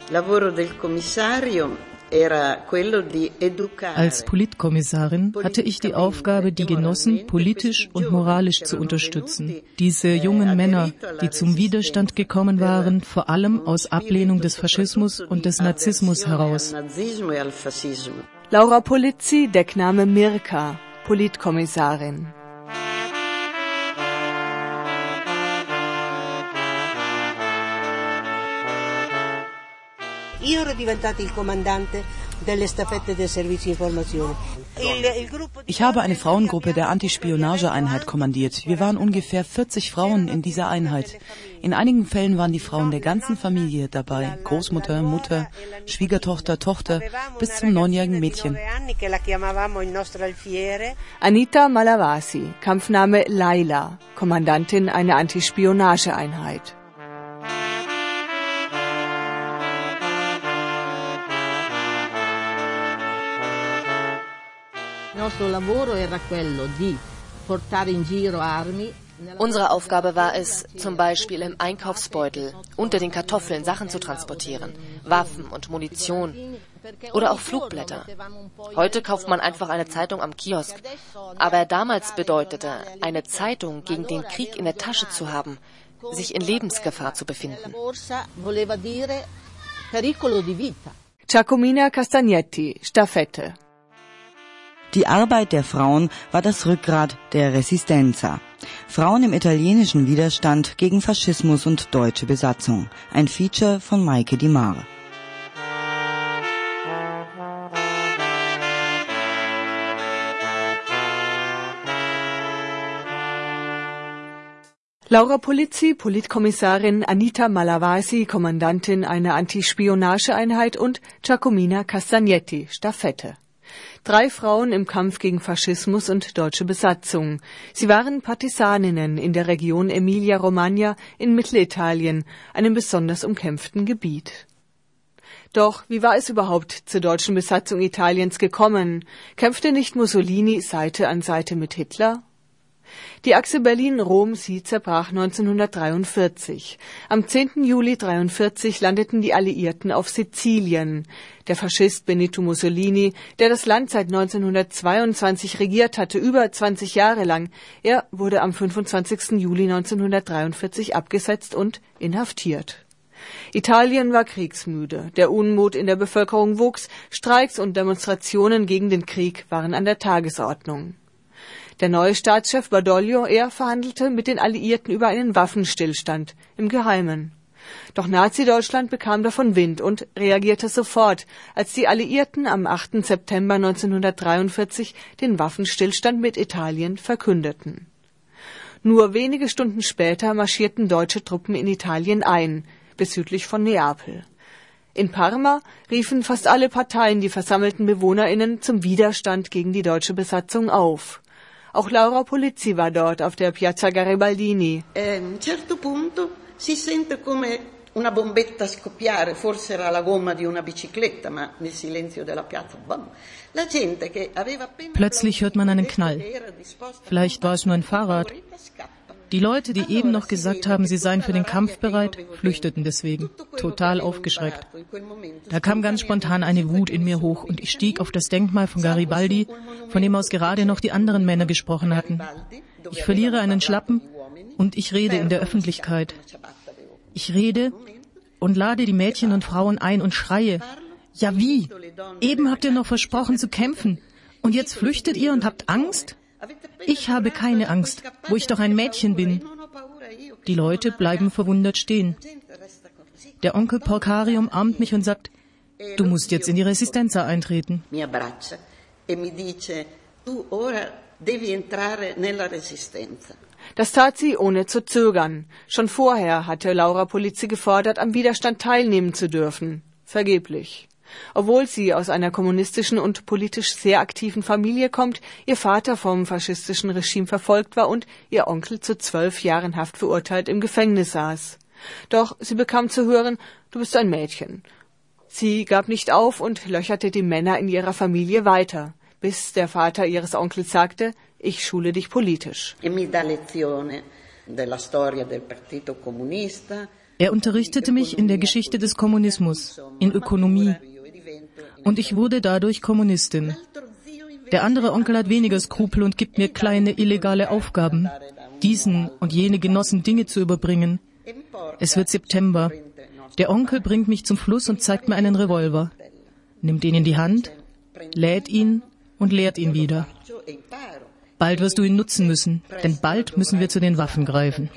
Als Politkommissarin hatte ich die Aufgabe, die Genossen politisch und moralisch zu unterstützen. Diese jungen Männer, die zum Widerstand gekommen waren, vor allem aus Ablehnung des Faschismus und des Nazismus heraus. Laura Polizzi, Deckname Mirka, Politkommissarin. Ich habe eine Frauengruppe der Antispionageeinheit kommandiert. Wir waren ungefähr 40 Frauen in dieser Einheit. In einigen Fällen waren die Frauen der ganzen Familie dabei. Großmutter, Mutter, Schwiegertochter, Tochter, bis zum 9-jährigen Mädchen. Anita Malavasi, Kampfname Laila, Kommandantin einer Antispionageeinheit. Unsere Aufgabe war es, zum Beispiel im Einkaufsbeutel unter den Kartoffeln Sachen zu transportieren, Waffen und Munition oder auch Flugblätter. Heute kauft man einfach eine Zeitung am Kiosk. Aber damals bedeutete eine Zeitung gegen den Krieg in der Tasche zu haben, sich in Lebensgefahr zu befinden. Giacomina Castagnetti, Staffette. Die Arbeit der Frauen war das Rückgrat der Resistenza. Frauen im italienischen Widerstand gegen Faschismus und deutsche Besatzung. Ein Feature von Maike Di Mare. Laura Polizzi, Politkommissarin, Anita Malavasi, Kommandantin einer Antispionageeinheit und Giacomina Castagnetti, Staffette. 3 Frauen im Kampf gegen Faschismus und deutsche Besatzung. Sie waren Partisaninnen in der Region Emilia-Romagna in Mittelitalien, einem besonders umkämpften Gebiet. Doch wie war es überhaupt zur deutschen Besatzung Italiens gekommen? Kämpfte nicht Mussolini Seite an Seite mit Hitler? Die Achse Berlin-Rom, sie zerbrach 1943. Am 10. Juli 1943 landeten die Alliierten auf Sizilien. Der Faschist Benito Mussolini, der das Land seit 1922 regiert hatte, über 20 Jahre lang, er wurde am 25. Juli 1943 abgesetzt und inhaftiert. Italien war kriegsmüde, der Unmut in der Bevölkerung wuchs, Streiks und Demonstrationen gegen den Krieg waren an der Tagesordnung. Der neue Staatschef Badoglio, er verhandelte mit den Alliierten über einen Waffenstillstand im Geheimen. Doch Nazi-Deutschland bekam davon Wind und reagierte sofort, als die Alliierten am 8. September 1943 den Waffenstillstand mit Italien verkündeten. Nur wenige Stunden später marschierten deutsche Truppen in Italien ein, bis südlich von Neapel. In Parma riefen fast alle Parteien die versammelten BewohnerInnen zum Widerstand gegen die deutsche Besatzung auf. Auch Laura Polizzi war dort auf der Piazza Garibaldini. Un certo punto si sente come una bombetta scoppiare, forse era la gomma di una bicicletta, ma nel silenzio della piazza, bam. La gente che aveva appena... Plötzlich hört man einen Knall. Vielleicht war es nur ein Fahrrad. Die Leute, die eben noch gesagt haben, sie seien für den Kampf bereit, flüchteten deswegen, total aufgeschreckt. Da kam ganz spontan eine Wut in mir hoch und ich stieg auf das Denkmal von Garibaldi, von dem aus gerade noch die anderen Männer gesprochen hatten. Ich verliere einen Schlappen und ich rede in der Öffentlichkeit. Ich rede und lade die Mädchen und Frauen ein und schreie. Ja wie? Eben habt ihr noch versprochen zu kämpfen und jetzt flüchtet ihr und habt Angst? Ich habe keine Angst, wo ich doch ein Mädchen bin. Die Leute bleiben verwundert stehen. Der Onkel Porcario umarmt mich und sagt, du musst jetzt in die Resistenza eintreten. Das tat sie ohne zu zögern. Schon vorher hatte Laura Polizzi gefordert, am Widerstand teilnehmen zu dürfen. Vergeblich. Obwohl sie aus einer kommunistischen und politisch sehr aktiven Familie kommt, ihr Vater vom faschistischen Regime verfolgt war und ihr Onkel zu 12 Jahren Haft verurteilt im Gefängnis saß. Doch sie bekam zu hören, du bist ein Mädchen. Sie gab nicht auf und löcherte die Männer in ihrer Familie weiter, bis der Vater ihres Onkels sagte, ich schule dich politisch. Er unterrichtete mich in der Geschichte des Kommunismus, in Ökonomie. Und ich wurde dadurch Kommunistin. Der andere Onkel hat weniger Skrupel und gibt mir kleine illegale Aufgaben, diesen und jene Genossen Dinge zu überbringen. Es wird September. Der Onkel bringt mich zum Fluss und zeigt mir einen Revolver, nimmt ihn in die Hand, lädt ihn und leert ihn wieder. Bald wirst du ihn nutzen müssen, denn bald müssen wir zu den Waffen greifen.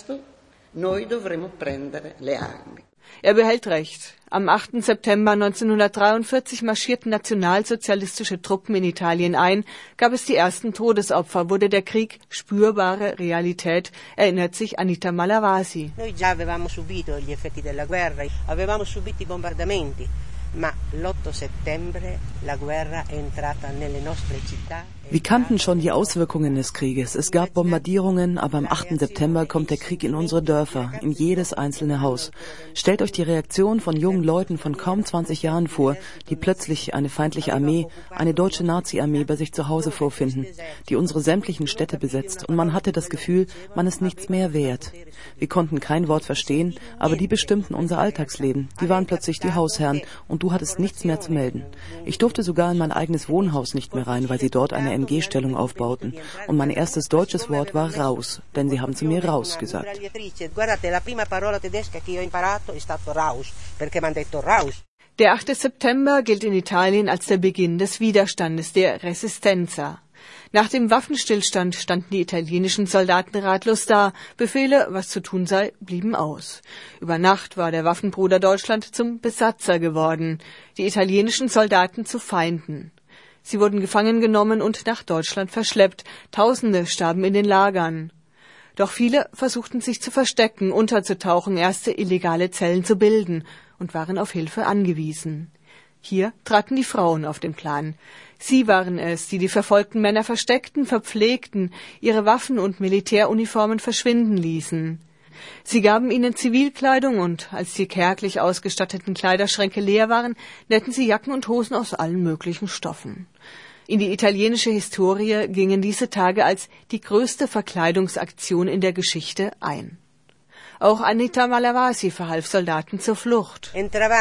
Er behält recht. Am 8. September 1943 marschierten nationalsozialistische Truppen in Italien ein, gab es die ersten Todesopfer, wurde der Krieg spürbare Realität, erinnert sich Anita Malavasi. Noi già avevamo subito gli effetti della guerra, avevamo subito i bombardamenti, ma l'8 settembre la guerra è entrata nelle nostre città. Wir kannten schon die Auswirkungen des Krieges. Es gab Bombardierungen, aber am 8. September kommt der Krieg in unsere Dörfer, in jedes einzelne Haus. Stellt euch die Reaktion von jungen Leuten von kaum 20 Jahren vor, die plötzlich eine feindliche Armee, eine deutsche Nazi-Armee bei sich zu Hause vorfinden, die unsere sämtlichen Städte besetzt, und man hatte das Gefühl, man ist nichts mehr wert. Wir konnten kein Wort verstehen, aber die bestimmten unser Alltagsleben. Die waren plötzlich die Hausherren und du hattest nichts mehr zu melden. Ich durfte sogar in mein eigenes Wohnhaus nicht mehr rein, weil sie dort eine MG-Stellung aufbauten. Und mein erstes deutsches Wort war raus, denn sie haben zu mir raus gesagt. Der 8. September gilt in Italien als der Beginn des Widerstandes, der Resistenza. Nach dem Waffenstillstand standen die italienischen Soldaten ratlos da. Befehle, was zu tun sei, blieben aus. Über Nacht war der Waffenbruder Deutschland zum Besatzer geworden, die italienischen Soldaten zu Feinden. Sie wurden gefangen genommen und nach Deutschland verschleppt. Tausende starben in den Lagern. Doch viele versuchten sich zu verstecken, unterzutauchen, erste illegale Zellen zu bilden und waren auf Hilfe angewiesen. Hier traten die Frauen auf den Plan. Sie waren es, die die verfolgten Männer versteckten, verpflegten, ihre Waffen und Militäruniformen verschwinden ließen. Sie gaben ihnen Zivilkleidung und als die kärglich ausgestatteten Kleiderschränke leer waren, nähten sie Jacken und Hosen aus allen möglichen Stoffen. In die italienische Historie gingen diese Tage als die größte Verkleidungsaktion in der Geschichte ein. Auch Anita Malavasi verhalf Soldaten zur Flucht.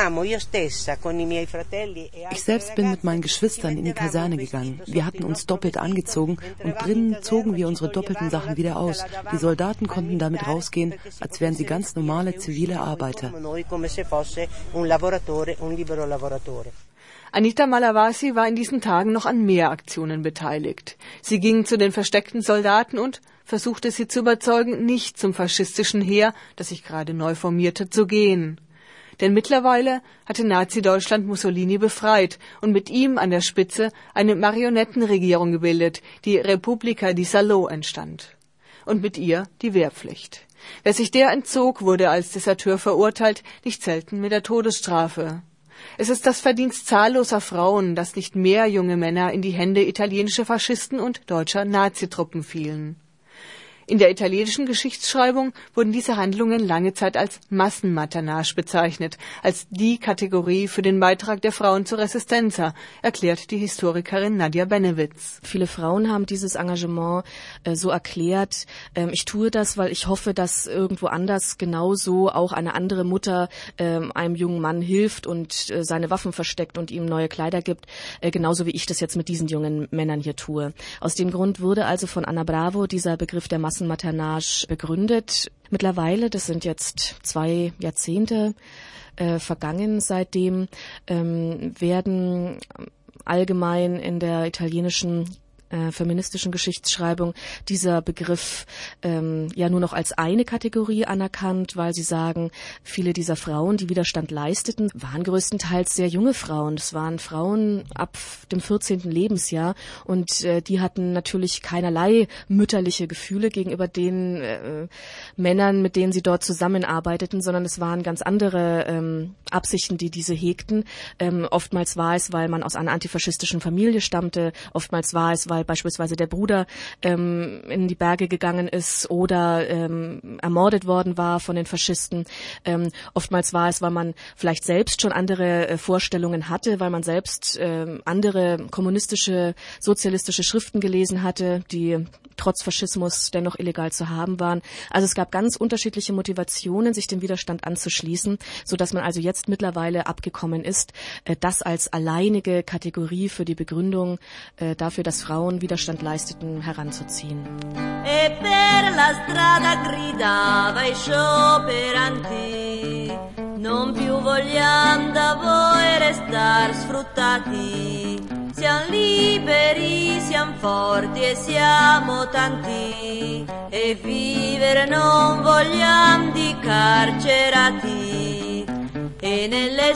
Ich selbst bin mit meinen Geschwistern in die Kaserne gegangen. Wir hatten uns doppelt angezogen und drinnen zogen wir unsere doppelten Sachen wieder aus. Die Soldaten konnten damit rausgehen, als wären sie ganz normale zivile Arbeiter. Anita Malavasi war in diesen Tagen noch an mehr Aktionen beteiligt. Sie ging zu den versteckten Soldaten und versuchte sie zu überzeugen, nicht zum faschistischen Heer, das sich gerade neu formierte, zu gehen. Denn mittlerweile hatte Nazi-Deutschland Mussolini befreit und mit ihm an der Spitze eine Marionettenregierung gebildet, die Repubblica di Salò entstand. Und mit ihr die Wehrpflicht. Wer sich der entzog, wurde als Deserteur verurteilt, nicht selten mit der Todesstrafe. Es ist das Verdienst zahlloser Frauen, dass nicht mehr junge Männer in die Hände italienischer Faschisten und deutscher Nazitruppen fielen. In der italienischen Geschichtsschreibung wurden diese Handlungen lange Zeit als Massenmaternage bezeichnet, als die Kategorie für den Beitrag der Frauen zur Resistenza, erklärt die Historikerin Nadja Benewitz. Viele Frauen haben dieses Engagement so erklärt, ich tue das, weil ich hoffe, dass irgendwo anders genauso auch eine andere Mutter einem jungen Mann hilft und seine Waffen versteckt und ihm neue Kleider gibt, genauso wie ich das jetzt mit diesen jungen Männern hier tue. Aus dem Grund wurde also von Anna Bravo dieser Begriff der Massenmaternage begründet. Mittlerweile, das sind jetzt 2 Jahrzehnte vergangen seitdem, werden allgemein in der italienischen feministischen Geschichtsschreibung dieser Begriff ja nur noch als eine Kategorie anerkannt, weil sie sagen, viele dieser Frauen, die Widerstand leisteten, waren größtenteils sehr junge Frauen. Das waren Frauen ab dem 14. Lebensjahr und die hatten natürlich keinerlei mütterliche Gefühle gegenüber den Männern, mit denen sie dort zusammenarbeiteten, sondern es waren ganz andere Absichten, die diese hegten. Oftmals war es, weil man aus einer antifaschistischen Familie stammte, oftmals war es, weil weil beispielsweise der Bruder in die Berge gegangen ist oder ermordet worden war von den Faschisten. Oftmals war es, weil man vielleicht selbst schon andere Vorstellungen hatte, weil man selbst andere kommunistische, sozialistische Schriften gelesen hatte, die trotz Faschismus dennoch illegal zu haben waren. Also es gab ganz unterschiedliche Motivationen, sich dem Widerstand anzuschließen, sodass man also jetzt mittlerweile abgekommen ist, das als alleinige Kategorie für die Begründung dafür, dass Frauen Widerstand leisteten, heranzuziehen. E per la strada gridava i scioperanti, non più vogliam da voi restar sfruttati. Siamo liberi, siamo forti e siamo tanti, e vivere non vogliamo di carcerati, e nelle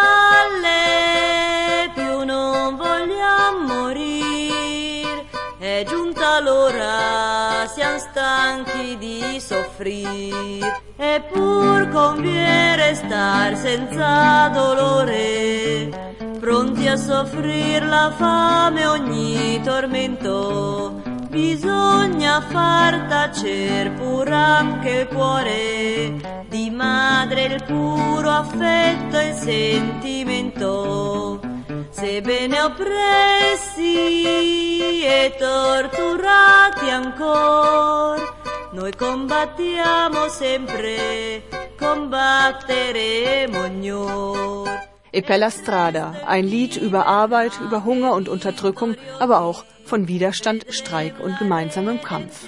stalle più non vogliamo morire, è giunta l'ora, siamo stanchi di soffrire, eppur conviene restar senza dolore, pronti a soffrir la fame ogni tormento, bisogna far tacer pur anche il cuore, di madre il puro affetto e il sentimento, sebbene oppressi e torturati ancor, noi combattiamo sempre, combatteremo ognor. E per la strada, ein Lied über Arbeit, über Hunger und Unterdrückung, aber auch von Widerstand, Streik und gemeinsamem Kampf.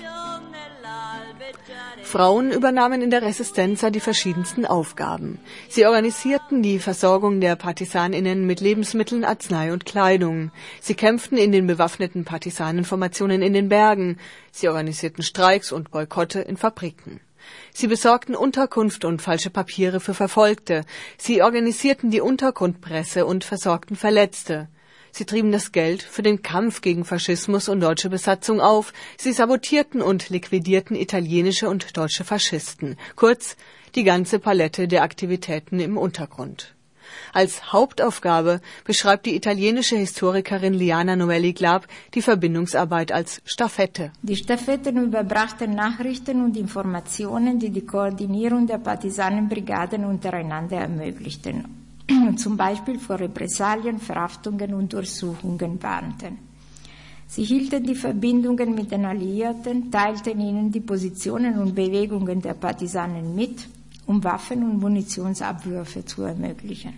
Frauen übernahmen in der Resistenza die verschiedensten Aufgaben. Sie organisierten die Versorgung der PartisanInnen mit Lebensmitteln, Arznei und Kleidung. Sie kämpften in den bewaffneten Partisanenformationen in den Bergen. Sie organisierten Streiks und Boykotte in Fabriken. Sie besorgten Unterkunft und falsche Papiere für Verfolgte. Sie organisierten die Untergrundpresse und versorgten Verletzte. Sie trieben das Geld für den Kampf gegen Faschismus und deutsche Besatzung auf. Sie sabotierten und liquidierten italienische und deutsche Faschisten. Kurz, die ganze Palette der Aktivitäten im Untergrund. Als Hauptaufgabe beschreibt die italienische Historikerin Liana Novelli-Glab die Verbindungsarbeit als Staffette. Die Staffetten überbrachten Nachrichten und Informationen, die die Koordinierung der Partisanenbrigaden untereinander ermöglichten, zum Beispiel vor Repressalien, Verhaftungen und Durchsuchungen warnten. Sie hielten die Verbindungen mit den Alliierten, teilten ihnen die Positionen und Bewegungen der Partisanen mit, um Waffen- und Munitionsabwürfe zu ermöglichen.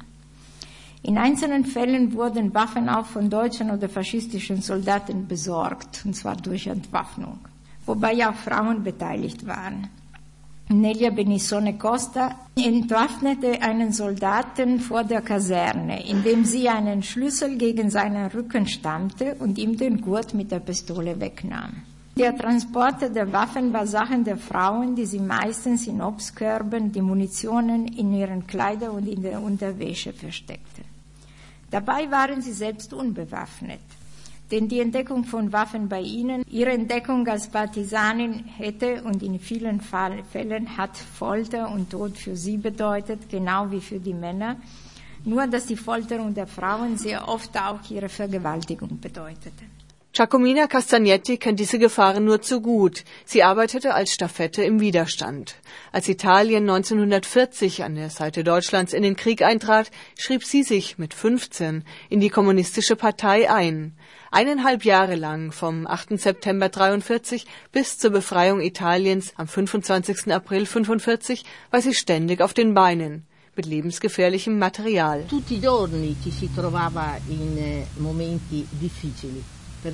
In einzelnen Fällen wurden Waffen auch von deutschen oder faschistischen Soldaten besorgt, und zwar durch Entwaffnung, wobei auch Frauen beteiligt waren. Nelia Benissone Costa entwaffnete einen Soldaten vor der Kaserne, indem sie einen Schlüssel gegen seinen Rücken stemmte und ihm den Gurt mit der Pistole wegnahm. Der Transport der Waffen war Sache der Frauen, die sie meistens in Obstkörben, die Munitionen in ihren Kleidern und in der Unterwäsche versteckten. Dabei waren sie selbst unbewaffnet, denn die Entdeckung von Waffen bei ihnen, ihre Entdeckung als Partisanin hätte und in vielen Fällen hat Folter und Tod für sie bedeutet, genau wie für die Männer, nur dass die Folterung der Frauen sehr oft auch ihre Vergewaltigung bedeutete. Giacomina Castagnetti kennt diese Gefahren nur zu gut. Sie arbeitete als Staffette im Widerstand. Als Italien 1940 an der Seite Deutschlands in den Krieg eintrat, schrieb sie sich mit 15 in die Kommunistische Partei ein. 1,5 Jahre lang, vom 8. September 1943 bis zur Befreiung Italiens am 25. April 1945, war sie ständig auf den Beinen, mit lebensgefährlichem Material. Tutti i giorni ci si trovava in momenti difficili.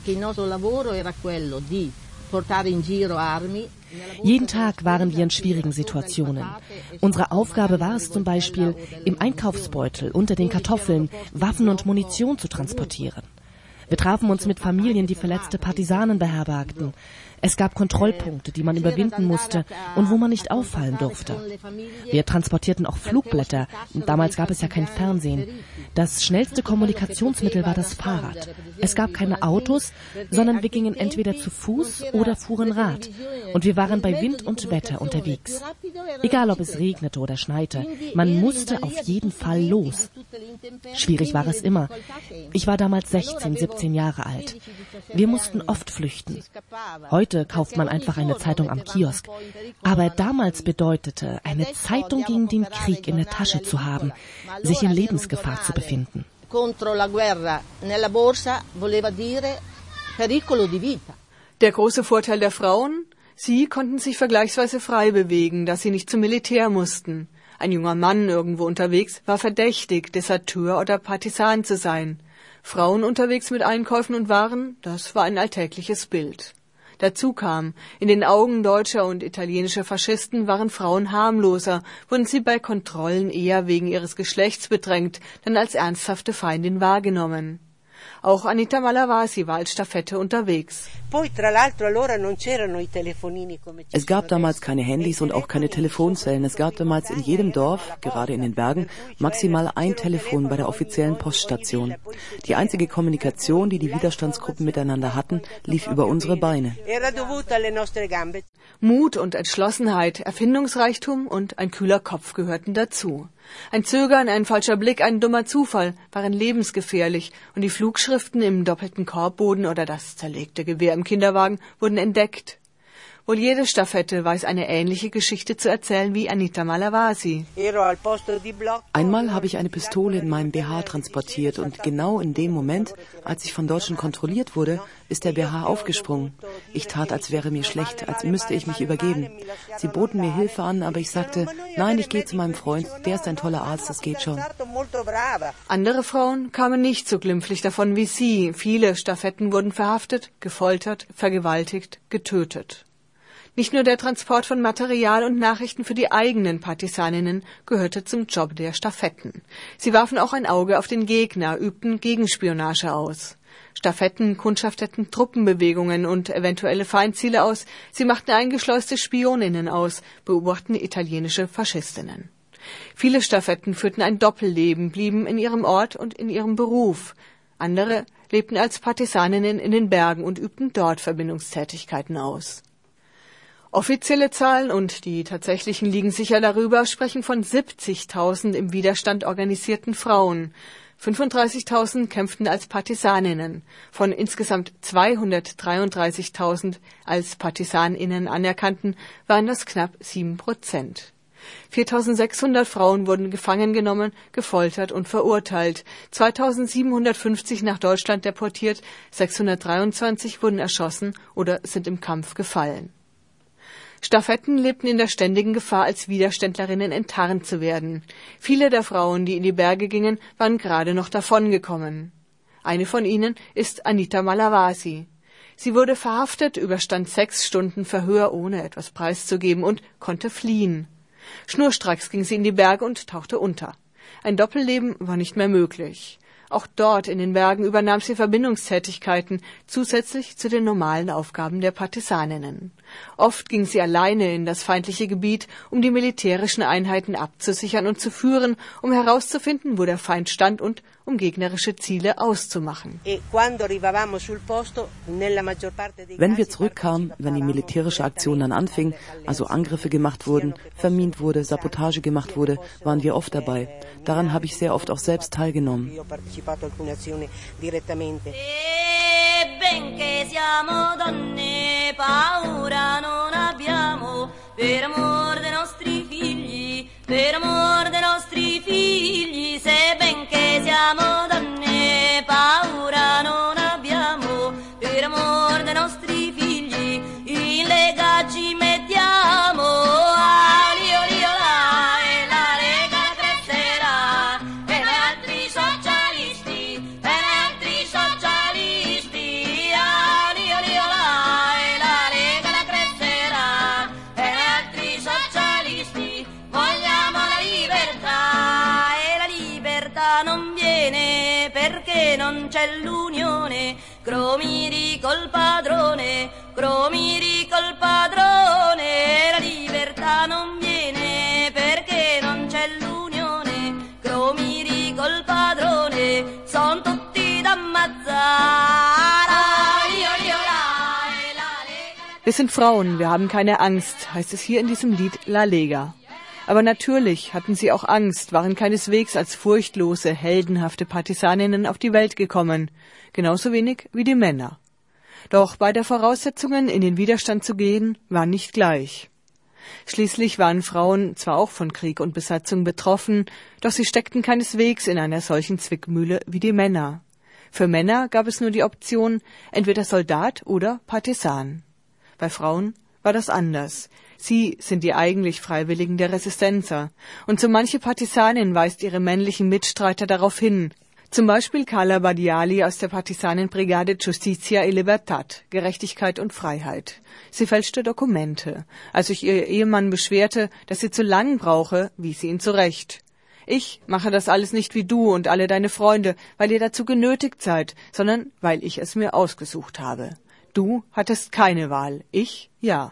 Jeden Tag waren wir in schwierigen Situationen. Unsere Aufgabe war es zum Beispiel, im Einkaufsbeutel unter den Kartoffeln Waffen und Munition zu transportieren. Wir trafen uns mit Familien, die verletzte Partisanen beherbergten. Es gab Kontrollpunkte, die man überwinden musste und wo man nicht auffallen durfte. Wir transportierten auch Flugblätter. Damals gab es ja kein Fernsehen. Das schnellste Kommunikationsmittel war das Fahrrad. Es gab keine Autos, sondern wir gingen entweder zu Fuß oder fuhren Rad. Und wir waren bei Wind und Wetter unterwegs. Egal, ob es regnete oder schneite, man musste auf jeden Fall los. Schwierig war es immer. Ich war damals 16, 17 Jahre alt. Wir mussten oft flüchten. Heute kauft man einfach eine Zeitung am Kiosk. Aber damals bedeutete, eine Zeitung gegen den Krieg in der Tasche zu haben, sich in Lebensgefahr zu befinden. Der große Vorteil der Frauen? Sie konnten sich vergleichsweise frei bewegen, da sie nicht zum Militär mussten. Ein junger Mann irgendwo unterwegs war verdächtig, Deserteur oder Partisan zu sein. Frauen unterwegs mit Einkäufen und Waren, das war ein alltägliches Bild. Dazu kam, in den Augen deutscher und italienischer Faschisten waren Frauen harmloser, wurden sie bei Kontrollen eher wegen ihres Geschlechts bedrängt, dann als ernsthafte Feindin wahrgenommen. Auch Anita Malavasi war als Staffette unterwegs. Es gab damals keine Handys und auch keine Telefonzellen. Es gab damals in jedem Dorf, gerade in den Bergen, maximal ein Telefon bei der offiziellen Poststation. Die einzige Kommunikation, die die Widerstandsgruppen miteinander hatten, lief über unsere Beine. Mut und Entschlossenheit, Erfindungsreichtum und ein kühler Kopf gehörten dazu. Ein Zögern, ein falscher Blick, ein dummer Zufall waren lebensgefährlich und die Flugschriften im doppelten Korbboden oder das zerlegte Gewehr im Kinderwagen wurden entdeckt. Wohl jede Staffette weiß eine ähnliche Geschichte zu erzählen wie Anita Malavasi. Einmal habe ich eine Pistole in meinem BH transportiert und genau in dem Moment, als ich von Deutschen kontrolliert wurde, ist der BH aufgesprungen. Ich tat, als wäre mir schlecht, als müsste ich mich übergeben. Sie boten mir Hilfe an, aber ich sagte, nein, ich gehe zu meinem Freund, der ist ein toller Arzt, das geht schon. Andere Frauen kamen nicht so glimpflich davon wie sie. Viele Staffetten wurden verhaftet, gefoltert, vergewaltigt, getötet. Nicht nur der Transport von Material und Nachrichten für die eigenen Partisaninnen gehörte zum Job der Staffetten. Sie warfen auch ein Auge auf den Gegner, übten Gegenspionage aus. Staffetten kundschafteten Truppenbewegungen und eventuelle Feindziele aus. Sie machten eingeschleuste Spioninnen aus, beobachteten italienische Faschistinnen. Viele Staffetten führten ein Doppelleben, blieben in ihrem Ort und in ihrem Beruf. Andere lebten als Partisaninnen in den Bergen und übten dort Verbindungstätigkeiten aus. Offizielle Zahlen und die tatsächlichen liegen sicher darüber, sprechen von 70.000 im Widerstand organisierten Frauen. 35.000 kämpften als Partisaninnen. Von insgesamt 233.000 als Partisaninnen anerkannten, waren das knapp 7%. 4.600 Frauen wurden gefangen genommen, gefoltert und verurteilt. 2.750 nach Deutschland deportiert, 623 wurden erschossen oder sind im Kampf gefallen. Staffetten lebten in der ständigen Gefahr, als Widerständlerinnen enttarnt zu werden. Viele der Frauen, die in die Berge gingen, waren gerade noch davongekommen. Eine von ihnen ist Anita Malavasi. Sie wurde verhaftet, überstand 6 Stunden Verhör, ohne etwas preiszugeben, und konnte fliehen. Schnurstracks ging sie in die Berge und tauchte unter. Ein Doppelleben war nicht mehr möglich. Auch dort in den Bergen übernahm sie Verbindungstätigkeiten, zusätzlich zu den normalen Aufgaben der Partisaninnen. Oft ging sie alleine in das feindliche Gebiet, um die militärischen Einheiten abzusichern und zu führen, um herauszufinden, wo der Feind stand und um gegnerische Ziele auszumachen. Wenn wir zurückkamen, wenn die militärische Aktion dann anfing, also Angriffe gemacht wurden, vermint wurde, Sabotage gemacht wurde, waren wir oft dabei. Daran habe ich sehr oft auch selbst teilgenommen. Benché siamo donne, paura non abbiamo, per amor dei nostri figli, per amor dei nostri figli, se benché siamo donne, paura non abbiamo, per amor dei nostri figli, in lega ci mettiamo, ali oli olà, e la lega crescerà, e gli altri socialisti, e gli altri socialisti, ali oli olà, e la lega crescerà, e gli altri socialisti, vogliamo la libertà, e la libertà non viene perché non c'è l'unione, Cromiri col padrone, Cromiri col padrone, la libertà non viene perché non c'è l'unione, Cromiri col padrone, son tutti da ammazzare. Wir sind Frauen, wir haben keine Angst, heißt es hier in diesem Lied La Lega. Aber natürlich hatten sie auch Angst, waren keineswegs als furchtlose, heldenhafte Partisaninnen auf die Welt gekommen, genauso wenig wie die Männer. Doch beide Voraussetzungen, in den Widerstand zu gehen, waren nicht gleich. Schließlich waren Frauen zwar auch von Krieg und Besatzung betroffen, doch sie steckten keineswegs in einer solchen Zwickmühle wie die Männer. Für Männer gab es nur die Option, entweder Soldat oder Partisan. Bei Frauen war das anders. Sie sind die eigentlich Freiwilligen der Resistenza. Und so manche Partisanin weist ihre männlichen Mitstreiter darauf hin. Zum Beispiel Carla Badiali aus der Partisanenbrigade Giustizia e Libertad, Gerechtigkeit und Freiheit. Sie fälschte Dokumente. Als sich ihr Ehemann beschwerte, dass sie zu lang brauche, wies sie ihn zurecht. Ich mache das alles nicht wie du und alle deine Freunde, weil ihr dazu genötigt seid, sondern weil ich es mir ausgesucht habe. Du hattest keine Wahl, ich ja.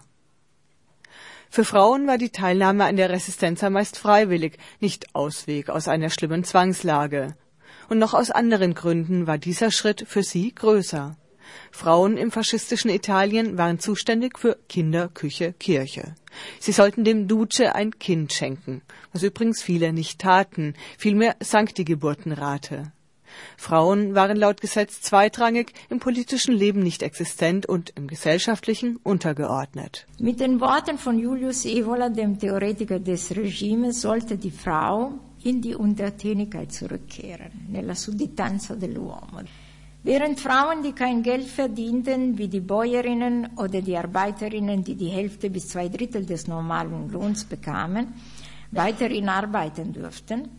Für Frauen war die Teilnahme an der Resistenza meist freiwillig, nicht Ausweg aus einer schlimmen Zwangslage. Und noch aus anderen Gründen war dieser Schritt für sie größer. Frauen im faschistischen Italien waren zuständig für Kinder, Küche, Kirche. Sie sollten dem Duce ein Kind schenken, was übrigens viele nicht taten, vielmehr sank die Geburtenrate. Frauen waren laut Gesetz zweitrangig, im politischen Leben nicht existent und im gesellschaftlichen untergeordnet. Mit den Worten von Julius Evola, dem Theoretiker des Regimes, sollte die Frau in die Untertänigkeit zurückkehren, nella sudditanza dell'uomo. Während Frauen, die kein Geld verdienten, wie die Bäuerinnen oder die Arbeiterinnen, die die Hälfte bis 2/3 des normalen Lohns bekamen, weiterhin arbeiten durften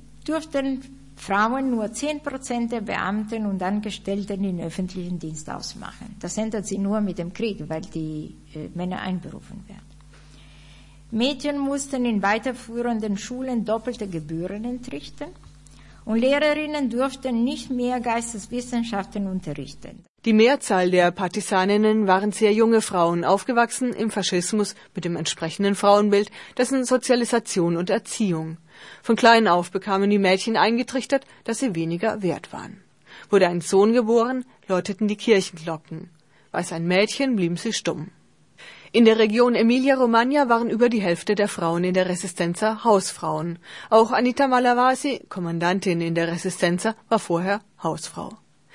Frauen nur 10% der Beamten und Angestellten im öffentlichen Dienst ausmachen. Das ändert sich nur mit dem Krieg, weil die Männer einberufen werden. Mädchen mussten in weiterführenden Schulen doppelte Gebühren entrichten und Lehrerinnen durften nicht mehr Geisteswissenschaften unterrichten. Die Mehrzahl der Partisaninnen waren sehr junge Frauen, aufgewachsen im Faschismus mit dem entsprechenden Frauenbild, dessen Sozialisation und Erziehung. Von klein auf bekamen die Mädchen eingetrichtert, dass sie weniger wert waren. Wurde ein Sohn geboren, läuteten die Kirchenglocken. War es ein Mädchen, blieben sie stumm. In der Region Emilia-Romagna waren über die Hälfte der Frauen in der Resistenza Hausfrauen. Auch Anita Malavasi, Kommandantin in der Resistenza, war vorher Hausfrau.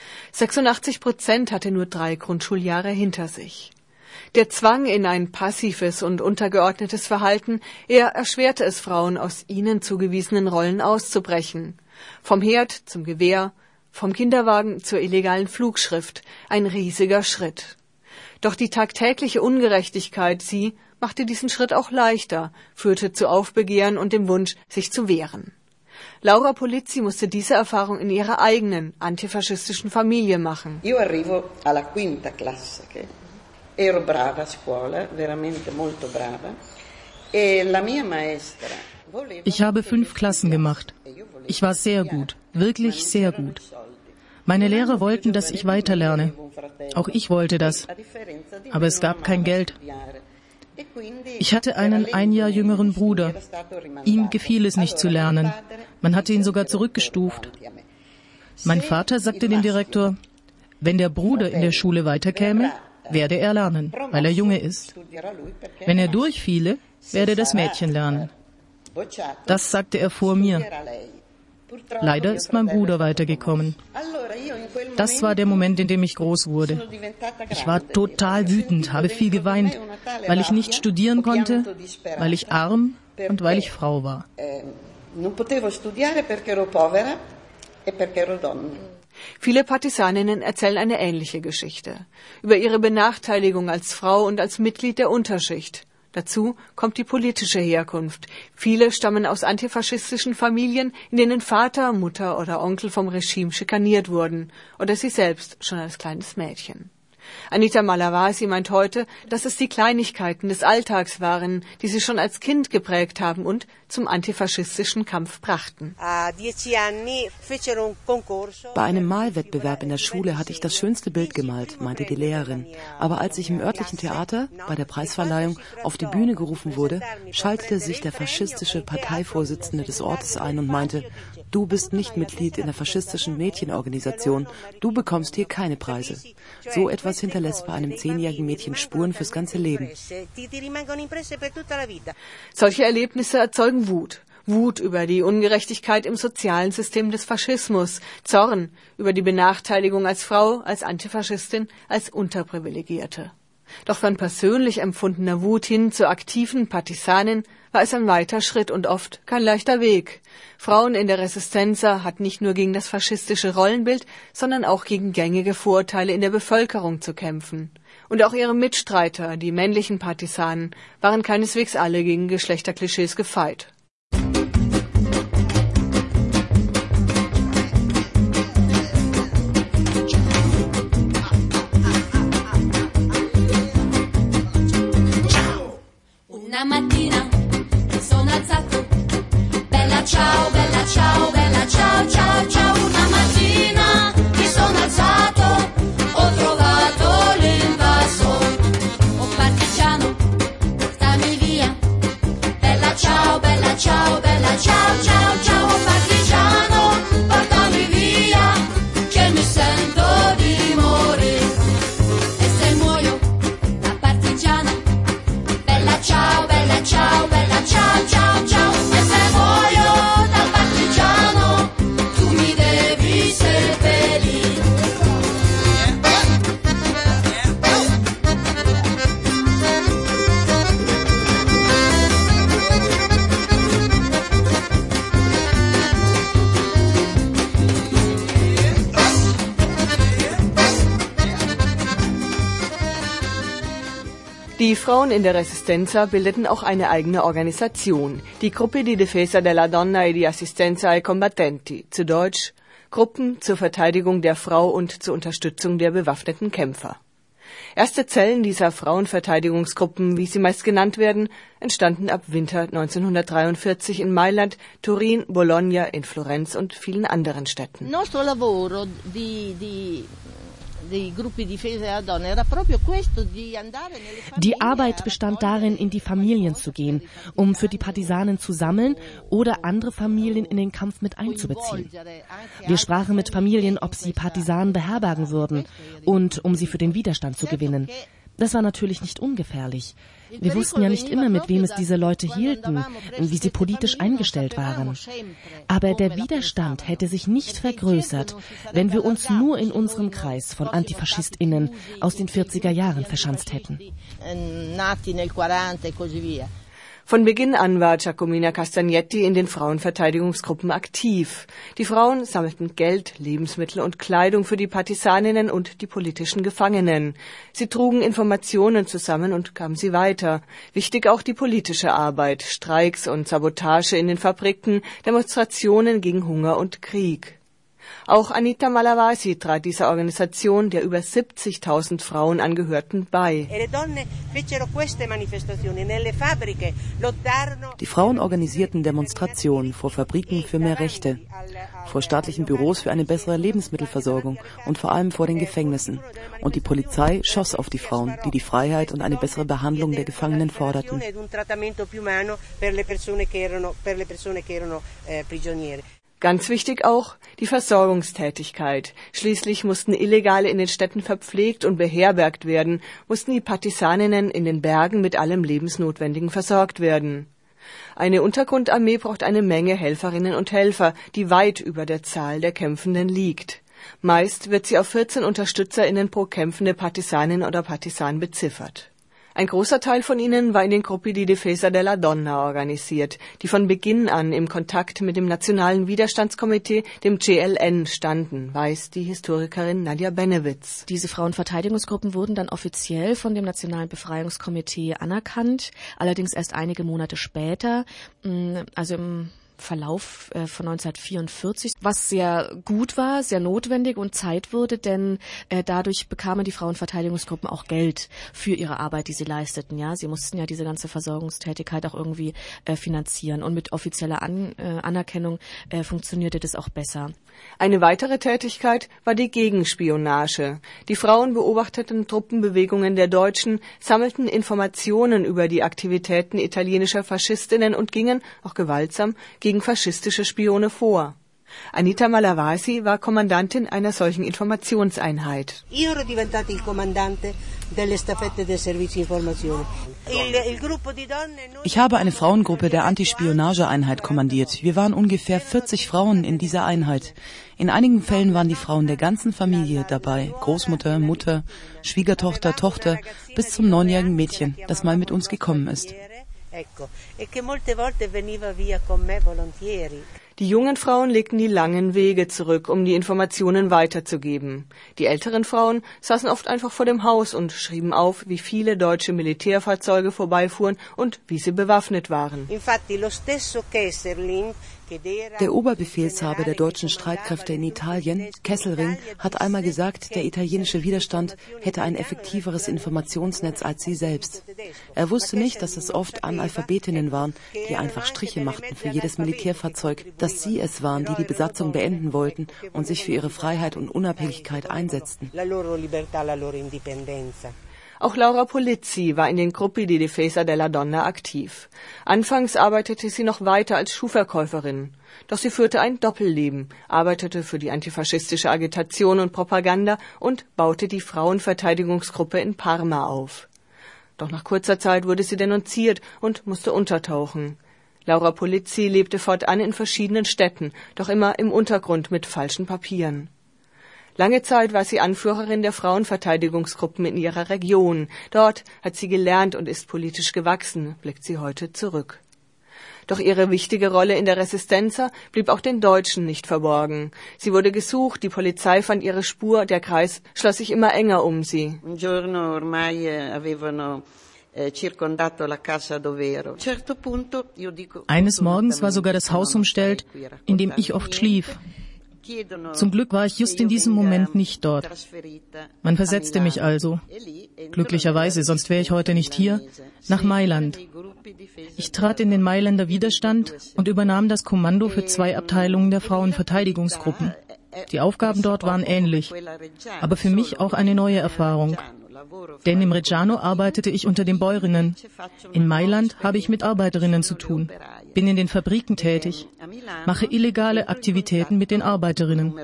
86% hatte nur 3 Grundschuljahre hinter sich. Der Zwang in ein passives und untergeordnetes Verhalten, er erschwerte es Frauen, aus ihnen zugewiesenen Rollen auszubrechen. Vom Herd zum Gewehr, vom Kinderwagen zur illegalen Flugschrift, ein riesiger Schritt. Doch die tagtägliche Ungerechtigkeit, sie machte diesen Schritt auch leichter, führte zu Aufbegehren und dem Wunsch, sich zu wehren. Laura Polizzi musste diese Erfahrung in ihrer eigenen antifaschistischen Familie machen. Io arrivo alla quinta classe, che ero brava a scuola, veramente molto brava, e la mia maestra. Ich habe 5 Klassen gemacht. Ich war sehr gut, wirklich sehr gut. Meine Lehrer wollten, dass ich weiterlerne. Auch ich wollte das. Aber es gab kein Geld. Ich hatte einen 1 Jahr jüngeren Bruder. Ihm gefiel es nicht zu lernen. Man hatte ihn sogar zurückgestuft. Mein Vater sagte dem Direktor, wenn der Bruder in der Schule weiterkäme, werde er lernen, weil er Junge ist. Wenn er durchfiele, werde das Mädchen lernen. Das sagte er vor mir. Leider ist mein Bruder weitergekommen. Das war der Moment, in dem ich groß wurde. Ich war total wütend, habe viel geweint, weil ich nicht studieren konnte, weil ich arm und weil ich Frau war. Viele Partisaninnen erzählen eine ähnliche Geschichte über ihre Benachteiligung als Frau und als Mitglied der Unterschicht. Dazu kommt die politische Herkunft. Viele stammen aus antifaschistischen Familien, in denen Vater, Mutter oder Onkel vom Regime schikaniert wurden oder sie selbst schon als kleines Mädchen. Anita Malavasi meint heute, dass es die Kleinigkeiten des Alltags waren, die sie schon als Kind geprägt haben und zum antifaschistischen Kampf brachten. Bei einem Malwettbewerb in der Schule hatte ich das schönste Bild gemalt, meinte die Lehrerin. Aber als ich im örtlichen Theater bei der Preisverleihung auf die Bühne gerufen wurde, schaltete sich der faschistische Parteivorsitzende des Ortes ein und meinte: Du bist nicht Mitglied in der faschistischen Mädchenorganisation, du bekommst hier keine Preise. So etwas hinterlässt bei einem 10-jährigen Mädchen Spuren fürs ganze Leben. Solche Erlebnisse erzeugen Wut. Wut über die Ungerechtigkeit im sozialen System des Faschismus, Zorn über die Benachteiligung als Frau, als Antifaschistin, als Unterprivilegierte. Doch von persönlich empfundener Wut hin zur aktiven Partisanin war es ein weiter Schritt und oft kein leichter Weg. Frauen in der Resistenza hatten nicht nur gegen das faschistische Rollenbild, sondern auch gegen gängige Vorurteile in der Bevölkerung zu kämpfen. Und auch ihre Mitstreiter, die männlichen Partisanen, waren keineswegs alle gegen Geschlechterklischees gefeit. Una mattina mi sono alzato, bella ciao, bella ciao, ciao, ciao. Una mattina mi sono alzato, ho trovato l'invaso, oh partigiano, portami via, bella ciao, ciao, ciao, ciao, oh partigiano, portami via, che mi sento di morire, e se muoio da partigiana, ciao, ciao, ciao, ciao, e se muoio da partigiano, tu mi devi seppellire. Die Frauen in der Resistenza bildeten auch eine eigene Organisation, die Gruppi di Difesa della Donna e di Assistenza ai Combattenti, zu Deutsch Gruppen zur Verteidigung der Frau und zur Unterstützung der bewaffneten Kämpfer. Erste Zellen dieser Frauenverteidigungsgruppen, wie sie meist genannt werden, entstanden ab Winter 1943 in Mailand, Turin, Bologna, in Florenz und vielen anderen Städten. Die Arbeit bestand darin, in die Familien zu gehen, um für die Partisanen zu sammeln oder andere Familien in den Kampf mit einzubeziehen. Wir sprachen mit Familien, ob sie Partisanen beherbergen würden und um sie für den Widerstand zu gewinnen. Das war natürlich nicht ungefährlich. Wir wussten ja nicht immer, mit wem es diese Leute hielten, wie sie politisch eingestellt waren. Aber der Widerstand hätte sich nicht vergrößert, wenn wir uns nur in unserem Kreis von AntifaschistInnen aus den 40er Jahren verschanzt hätten. Von Beginn an war Giacomina Castagnetti in den Frauenverteidigungsgruppen aktiv. Die Frauen sammelten Geld, Lebensmittel und Kleidung für die Partisaninnen und die politischen Gefangenen. Sie trugen Informationen zusammen und gaben sie weiter. Wichtig auch die politische Arbeit, Streiks und Sabotage in den Fabriken, Demonstrationen gegen Hunger und Krieg. Auch Anita Malavasi trat dieser Organisation, der über 70.000 Frauen angehörten, bei. Die Frauen organisierten Demonstrationen vor Fabriken für mehr Rechte, vor staatlichen Büros für eine bessere Lebensmittelversorgung und vor allem vor den Gefängnissen. Und die Polizei schoss auf die Frauen, die die Freiheit und eine bessere Behandlung der Gefangenen forderten. Ganz wichtig auch die Versorgungstätigkeit. Schließlich mussten Illegale in den Städten verpflegt und beherbergt werden, mussten die Partisaninnen in den Bergen mit allem Lebensnotwendigen versorgt werden. Eine Untergrundarmee braucht eine Menge Helferinnen und Helfer, die weit über der Zahl der Kämpfenden liegt. Meist wird sie auf 14 UnterstützerInnen pro kämpfende Partisanin oder Partisan beziffert. Ein großer Teil von ihnen war in den Gruppi di Difesa della Donna organisiert, die von Beginn an im Kontakt mit dem Nationalen Widerstandskomitee, dem CLN, standen, weiß die Historikerin Nadja Benewitz. Diese Frauenverteidigungsgruppen wurden dann offiziell von dem Nationalen Befreiungskomitee anerkannt, allerdings erst einige Monate später, also im Verlauf von 1944, was sehr gut war, sehr notwendig und Zeit wurde, denn dadurch bekamen die Frauenverteidigungsgruppen auch Geld für ihre Arbeit, die sie leisteten. Ja, sie mussten ja diese ganze Versorgungstätigkeit auch irgendwie finanzieren und mit offizieller Anerkennung funktionierte das auch besser. Eine weitere Tätigkeit war die Gegenspionage. Die Frauen beobachteten Truppenbewegungen der Deutschen, sammelten Informationen über die Aktivitäten italienischer Faschistinnen und gingen, auch gewaltsam, gegen faschistische Spione vor. Anita Malavasi war Kommandantin einer solchen Informationseinheit. Ich habe eine Frauengruppe der Antispionageeinheit kommandiert. Wir waren ungefähr 40 Frauen in dieser Einheit. In einigen Fällen waren die Frauen der ganzen Familie dabei. Großmutter, Mutter, Schwiegertochter, Tochter, bis zum 9-jährigen Mädchen, das mal mit uns gekommen ist. Die jungen Frauen legten die langen Wege zurück, um die Informationen weiterzugeben. Die älteren Frauen saßen oft einfach vor dem Haus und schrieben auf, wie viele deutsche Militärfahrzeuge vorbeifuhren und wie sie bewaffnet waren. Der Oberbefehlshaber der deutschen Streitkräfte in Italien, Kesselring, hat einmal gesagt, der italienische Widerstand hätte ein effektiveres Informationsnetz als sie selbst. Er wusste nicht, dass es oft Analphabetinnen waren, die einfach Striche machten für jedes Militärfahrzeug, dass sie es waren, die die Besatzung beenden wollten und sich für ihre Freiheit und Unabhängigkeit einsetzten. Auch Laura Polizzi war in den Gruppi di Difesa della Donna aktiv. Anfangs arbeitete sie noch weiter als Schuhverkäuferin. Doch sie führte ein Doppelleben, arbeitete für die antifaschistische Agitation und Propaganda und baute die Frauenverteidigungsgruppe in Parma auf. Doch nach kurzer Zeit wurde sie denunziert und musste untertauchen. Laura Polizzi lebte fortan in verschiedenen Städten, doch immer im Untergrund mit falschen Papieren. Lange Zeit war sie Anführerin der Frauenverteidigungsgruppen in ihrer Region. Dort hat sie gelernt und ist politisch gewachsen, blickt sie heute zurück. Doch ihre wichtige Rolle in der Resistenza blieb auch den Deutschen nicht verborgen. Sie wurde gesucht, die Polizei fand ihre Spur, der Kreis schloss sich immer enger um sie. Eines Morgens war sogar das Haus umstellt, in dem ich oft schlief. Zum Glück war ich just in diesem Moment nicht dort. Man versetzte mich also, glücklicherweise, sonst wäre ich heute nicht hier, nach Mailand. Ich trat in den Mailänder Widerstand und übernahm das Kommando für 2 Abteilungen der Frauenverteidigungsgruppen. Die Aufgaben dort waren ähnlich, aber für mich auch eine neue Erfahrung. Denn im Reggiano arbeitete ich unter den Bäuerinnen. In Mailand habe ich mit Arbeiterinnen zu tun, bin in den Fabriken tätig, mache illegale Aktivitäten mit den Arbeiterinnen.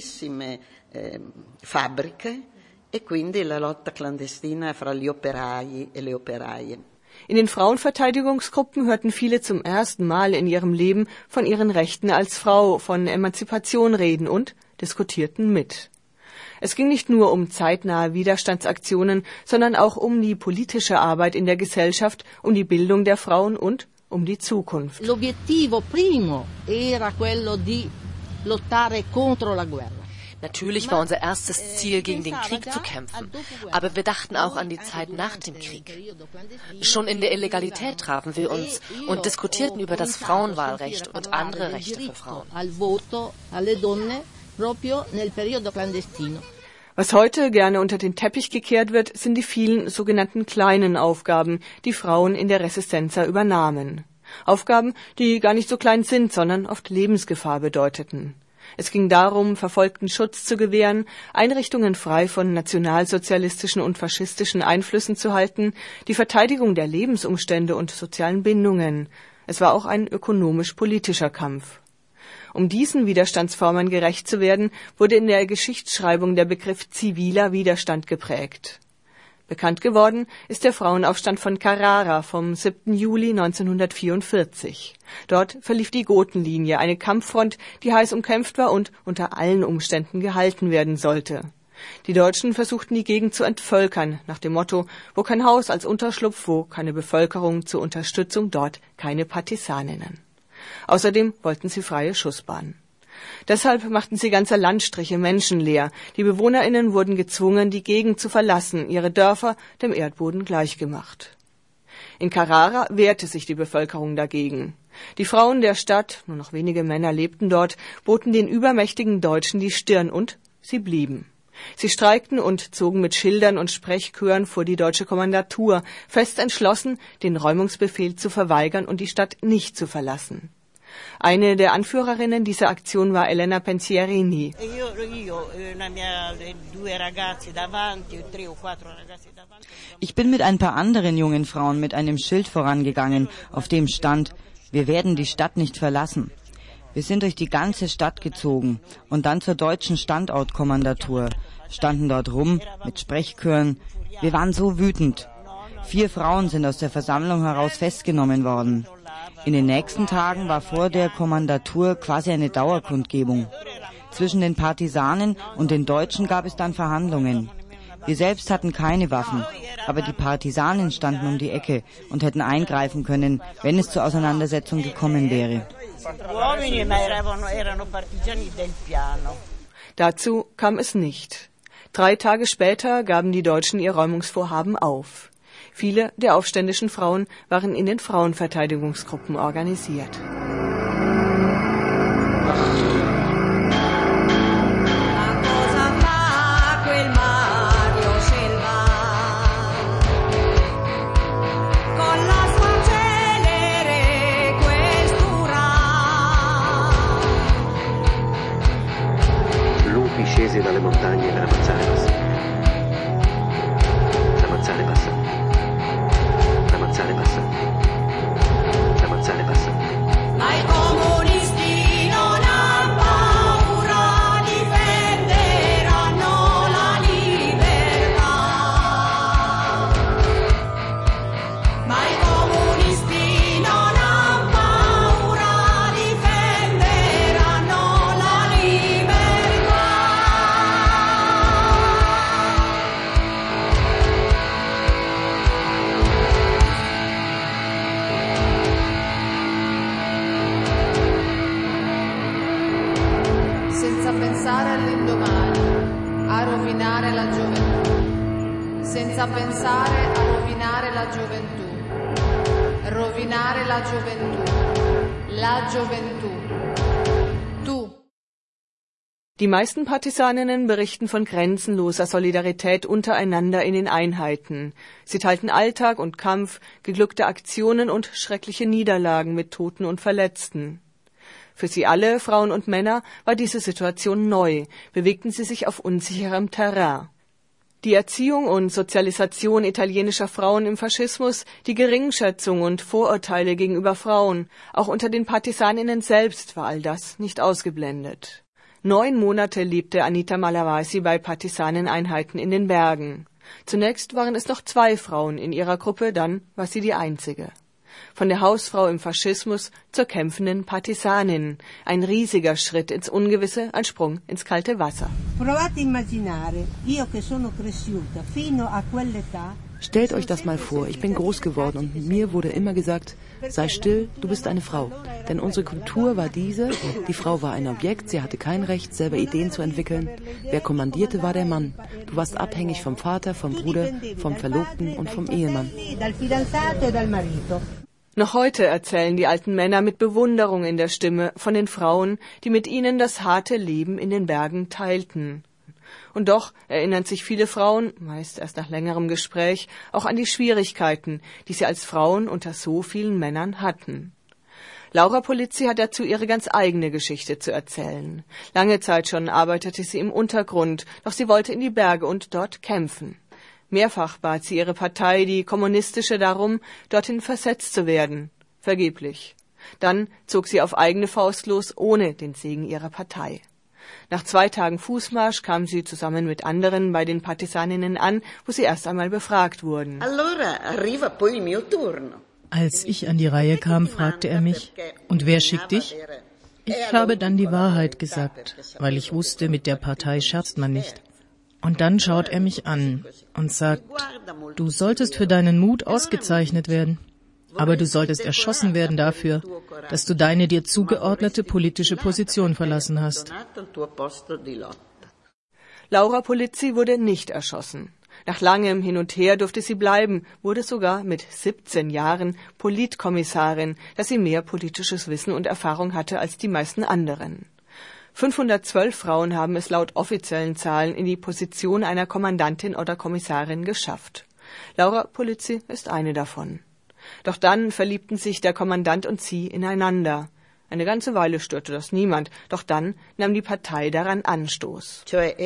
In den Frauenverteidigungsgruppen hörten viele zum ersten Mal in ihrem Leben von ihren Rechten als Frau, von Emanzipation reden und diskutierten mit. Es ging nicht nur um zeitnahe Widerstandsaktionen, sondern auch um die politische Arbeit in der Gesellschaft, um die Bildung der Frauen und um die Zukunft. L'obiettivo primo era quello di lottare contro la guerra. Natürlich war unser erstes Ziel, gegen den Krieg zu kämpfen. Aber wir dachten auch an die Zeit nach dem Krieg. Schon in der Illegalität trafen wir uns und diskutierten über das Frauenwahlrecht und andere Rechte für Frauen. Was heute gerne unter den Teppich gekehrt wird, sind die vielen sogenannten kleinen Aufgaben, die Frauen in der Resistenza übernahmen. Aufgaben, die gar nicht so klein sind, sondern oft Lebensgefahr bedeuteten. Es ging darum, Verfolgten Schutz zu gewähren, Einrichtungen frei von nationalsozialistischen und faschistischen Einflüssen zu halten, die Verteidigung der Lebensumstände und sozialen Bindungen. Es war auch ein ökonomisch-politischer Kampf. Um diesen Widerstandsformen gerecht zu werden, wurde in der Geschichtsschreibung der Begriff ziviler Widerstand geprägt. Bekannt geworden ist der Frauenaufstand von Carrara vom 7. Juli 1944. Dort verlief die Gotenlinie, eine Kampffront, die heiß umkämpft war und unter allen Umständen gehalten werden sollte. Die Deutschen versuchten die Gegend zu entvölkern, nach dem Motto, wo kein Haus als Unterschlupf, wo keine Bevölkerung zur Unterstützung, dort keine Partisaninnen. Außerdem wollten sie freie Schussbahn. Deshalb machten sie ganze Landstriche menschenleer. Die BewohnerInnen wurden gezwungen, die Gegend zu verlassen, ihre Dörfer dem Erdboden gleichgemacht. In Carrara wehrte sich die Bevölkerung dagegen. Die Frauen der Stadt, nur noch wenige Männer lebten dort, boten den übermächtigen Deutschen die Stirn und sie blieben. Sie streikten und zogen mit Schildern und Sprechchören vor die deutsche Kommandatur, fest entschlossen, den Räumungsbefehl zu verweigern und die Stadt nicht zu verlassen. Eine der Anführerinnen dieser Aktion war Elena Pensierini. Ich bin mit ein paar anderen jungen Frauen mit einem Schild vorangegangen, auf dem stand: Wir werden die Stadt nicht verlassen. Wir sind durch die ganze Stadt gezogen und dann zur deutschen Standortkommandatur, standen dort rum mit Sprechchören. Wir waren so wütend. 4 Frauen sind aus der Versammlung heraus festgenommen worden. In den nächsten Tagen war vor der Kommandatur quasi eine Dauerkundgebung. Zwischen den Partisanen und den Deutschen gab es dann Verhandlungen. Wir selbst hatten keine Waffen, aber die Partisanen standen um die Ecke und hätten eingreifen können, wenn es zur Auseinandersetzung gekommen wäre. Dazu kam es nicht. 3 Tage später gaben die Deutschen ihr Räumungsvorhaben auf. Viele der aufständischen Frauen waren in den Frauenverteidigungsgruppen organisiert. Scese dalle montagne per ammazzare Passà. Ammazzare Passà. Ammazzare Passà. Ammazzare Passà. Ma i comunisti non han paura, difenderanno la libertà. Ma i comunisti non han paura, difenderanno la libertà. Senza pensare all'indomani, a rovinare la gioventù. Senza pensare a rovinare la gioventù. Rovinare la gioventù. La gioventù. Tu. Die meisten Partisaninnen berichten von grenzenloser Solidarität untereinander in den Einheiten. Sie teilten Alltag und Kampf, geglückte Aktionen und schreckliche Niederlagen mit Toten und Verletzten. Für sie alle, Frauen und Männer, war diese Situation neu, bewegten sie sich auf unsicherem Terrain. Die Erziehung und Sozialisation italienischer Frauen im Faschismus, die Geringschätzung und Vorurteile gegenüber Frauen, auch unter den Partisaninnen selbst war all das nicht ausgeblendet. 9 Monate lebte Anita Malavasi bei Partisaneneinheiten in den Bergen. Zunächst waren es noch 2 Frauen in ihrer Gruppe, dann war sie die einzige. Von der Hausfrau im Faschismus zur kämpfenden Partisanin. Ein riesiger Schritt ins Ungewisse, ein Sprung ins kalte Wasser. Stellt euch das mal vor, ich bin groß geworden und mir wurde immer gesagt, sei still, du bist eine Frau. Denn unsere Kultur war diese, die Frau war ein Objekt, sie hatte kein Recht, selber Ideen zu entwickeln. Wer kommandierte, war der Mann. Du warst abhängig vom Vater, vom Bruder, vom Verlobten und vom Ehemann. Noch heute erzählen die alten Männer mit Bewunderung in der Stimme von den Frauen, die mit ihnen das harte Leben in den Bergen teilten. Und doch erinnern sich viele Frauen, meist erst nach längerem Gespräch, auch an die Schwierigkeiten, die sie als Frauen unter so vielen Männern hatten. Laura Polizzi hat dazu ihre ganz eigene Geschichte zu erzählen. Lange Zeit schon arbeitete sie im Untergrund, doch sie wollte in die Berge und dort kämpfen. Mehrfach bat sie ihre Partei, die kommunistische, darum, dorthin versetzt zu werden. Vergeblich. Dann zog sie auf eigene Faust los, ohne den Segen ihrer Partei. Nach 2 Tagen Fußmarsch kam sie zusammen mit anderen bei den Partisaninnen an, wo sie erst einmal befragt wurden. Als ich an die Reihe kam, fragte er mich, und wer schickt dich? Ich habe dann die Wahrheit gesagt, weil ich wusste, mit der Partei scherzt man nicht. Und dann schaut er mich an und sagt, du solltest für deinen Mut ausgezeichnet werden, aber du solltest erschossen werden dafür, dass du deine dir zugeordnete politische Position verlassen hast. Laura Polizzi wurde nicht erschossen. Nach langem Hin und Her durfte sie bleiben, wurde sogar mit 17 Jahren Politkommissarin, dass sie mehr politisches Wissen und Erfahrung hatte als die meisten anderen. 512 Frauen haben es laut offiziellen Zahlen in die Position einer Kommandantin oder Kommissarin geschafft. Laura Polizzi ist eine davon. Doch dann verliebten sich der Kommandant und sie ineinander. Eine ganze Weile störte das niemand, doch dann nahm die Partei daran Anstoß.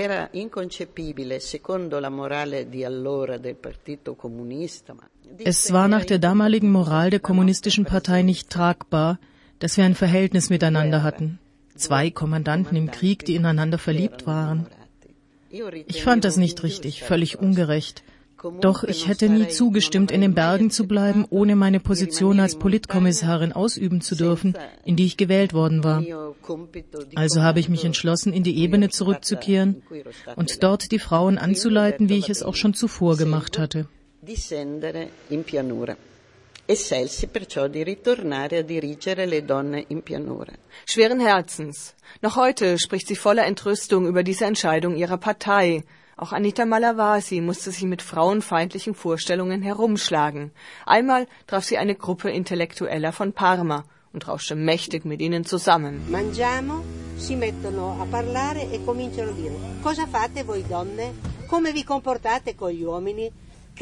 Es war nach der damaligen Moral der kommunistischen Partei nicht tragbar, dass wir ein Verhältnis miteinander hatten. 2 Kommandanten im Krieg, die ineinander verliebt waren. Ich fand das nicht richtig, völlig ungerecht. Doch ich hätte nie zugestimmt, in den Bergen zu bleiben, ohne meine Position als Politkommissarin ausüben zu dürfen, in die ich gewählt worden war. Also habe ich mich entschlossen, in die Ebene zurückzukehren und dort die Frauen anzuleiten, wie ich es auch schon zuvor gemacht hatte. Schweren Herzens. Noch heute spricht sie voller Entrüstung über diese Entscheidung ihrer Partei. Auch Anita Malavasi musste sich mit frauenfeindlichen Vorstellungen herumschlagen. Einmal traf sie eine Gruppe Intellektueller von Parma und rauschte mächtig mit ihnen zusammen. Mangiamo, si mettono a parlare e cominciano a dire: cosa fate voi donne? Come vi comportate con gli uomini?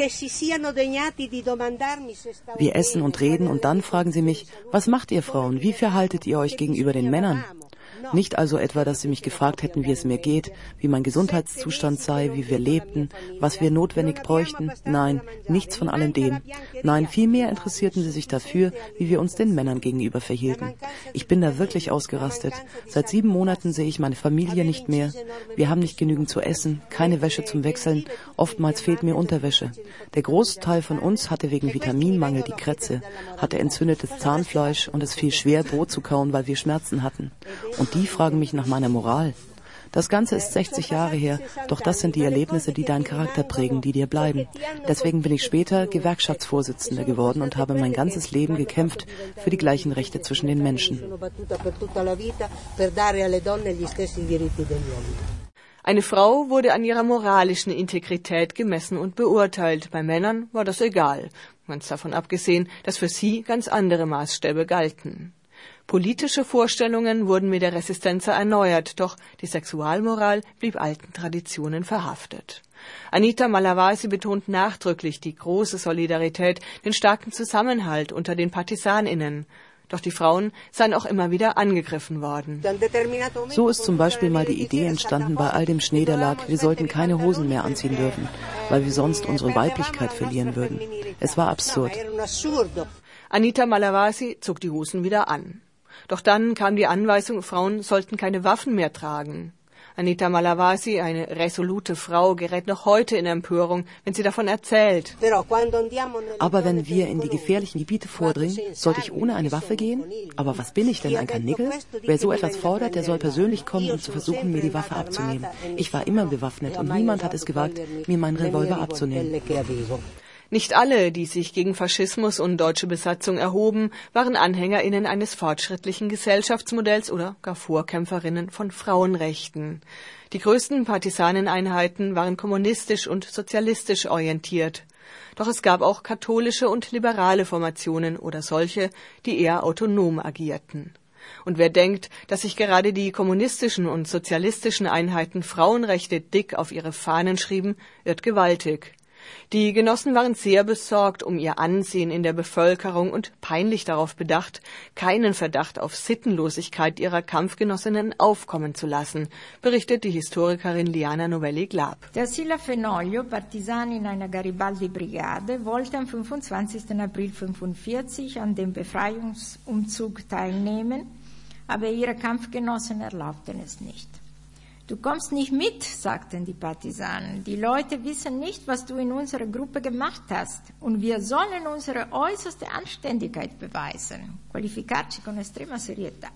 Wir essen und reden und dann fragen sie mich, was macht ihr Frauen, wie verhaltet ihr euch gegenüber den Männern? Nicht also etwa, dass sie mich gefragt hätten, wie es mir geht, wie mein Gesundheitszustand sei, wie wir lebten, was wir notwendig bräuchten. Nein, nichts von allem dem. Nein, vielmehr interessierten sie sich dafür, wie wir uns den Männern gegenüber verhielten. Ich bin da wirklich ausgerastet. Seit 7 Monaten sehe ich meine Familie nicht mehr. Wir haben nicht genügend zu essen, keine Wäsche zum Wechseln. Oftmals fehlt mir Unterwäsche. Der Großteil von uns hatte wegen Vitaminmangel die Krätze, hatte entzündetes Zahnfleisch und es fiel schwer, Brot zu kauen, weil wir Schmerzen hatten. Und die fragen mich nach meiner Moral. Das Ganze ist 60 Jahre her, doch das sind die Erlebnisse, die deinen Charakter prägen, die dir bleiben. Deswegen bin ich später Gewerkschaftsvorsitzender geworden und habe mein ganzes Leben gekämpft für die gleichen Rechte zwischen den Menschen. Eine Frau wurde an ihrer moralischen Integrität gemessen und beurteilt. Bei Männern war das egal, ganz davon abgesehen, dass für sie ganz andere Maßstäbe galten. Politische Vorstellungen wurden mit der Resistenza erneuert, doch die Sexualmoral blieb alten Traditionen verhaftet. Anita Malavasi betont nachdrücklich die große Solidarität, den starken Zusammenhalt unter den PartisanInnen. Doch die Frauen seien auch immer wieder angegriffen worden. So ist zum Beispiel mal die Idee entstanden bei all dem Schnee, der lag, wir sollten keine Hosen mehr anziehen dürfen, weil wir sonst unsere Weiblichkeit verlieren würden. Es war absurd. Anita Malavasi zog die Hosen wieder an. Doch dann kam die Anweisung, Frauen sollten keine Waffen mehr tragen. Anita Malavasi, eine resolute Frau, gerät noch heute in Empörung, wenn sie davon erzählt. Aber wenn wir in die gefährlichen Gebiete vordringen, sollte ich ohne eine Waffe gehen? Aber was bin ich denn, ein Karnickel? Wer so etwas fordert, der soll persönlich kommen, um zu versuchen, mir die Waffe abzunehmen. Ich war immer bewaffnet und niemand hat es gewagt, mir meinen Revolver abzunehmen. Nicht alle, die sich gegen Faschismus und deutsche Besatzung erhoben, waren AnhängerInnen eines fortschrittlichen Gesellschaftsmodells oder gar Vorkämpferinnen von Frauenrechten. Die größten Partisaneneinheiten waren kommunistisch und sozialistisch orientiert. Doch es gab auch katholische und liberale Formationen oder solche, die eher autonom agierten. Und wer denkt, dass sich gerade die kommunistischen und sozialistischen Einheiten Frauenrechte dick auf ihre Fahnen schrieben, irrt gewaltig. Die Genossen waren sehr besorgt um ihr Ansehen in der Bevölkerung und peinlich darauf bedacht, keinen Verdacht auf Sittenlosigkeit ihrer Kampfgenossinnen aufkommen zu lassen, berichtet die Historikerin Liana Novelli-Glab. Der Sila Fenoglio, Partisanin einer Garibaldi-Brigade, wollte am 25. April 1945 an dem Befreiungsumzug teilnehmen, aber ihre Kampfgenossen erlaubten es nicht. Du kommst nicht mit, sagten die Partisanen. Die Leute wissen nicht, was du in unserer Gruppe gemacht hast. Und wir sollen unsere äußerste Anständigkeit beweisen. Qualificarci con estrema serietà.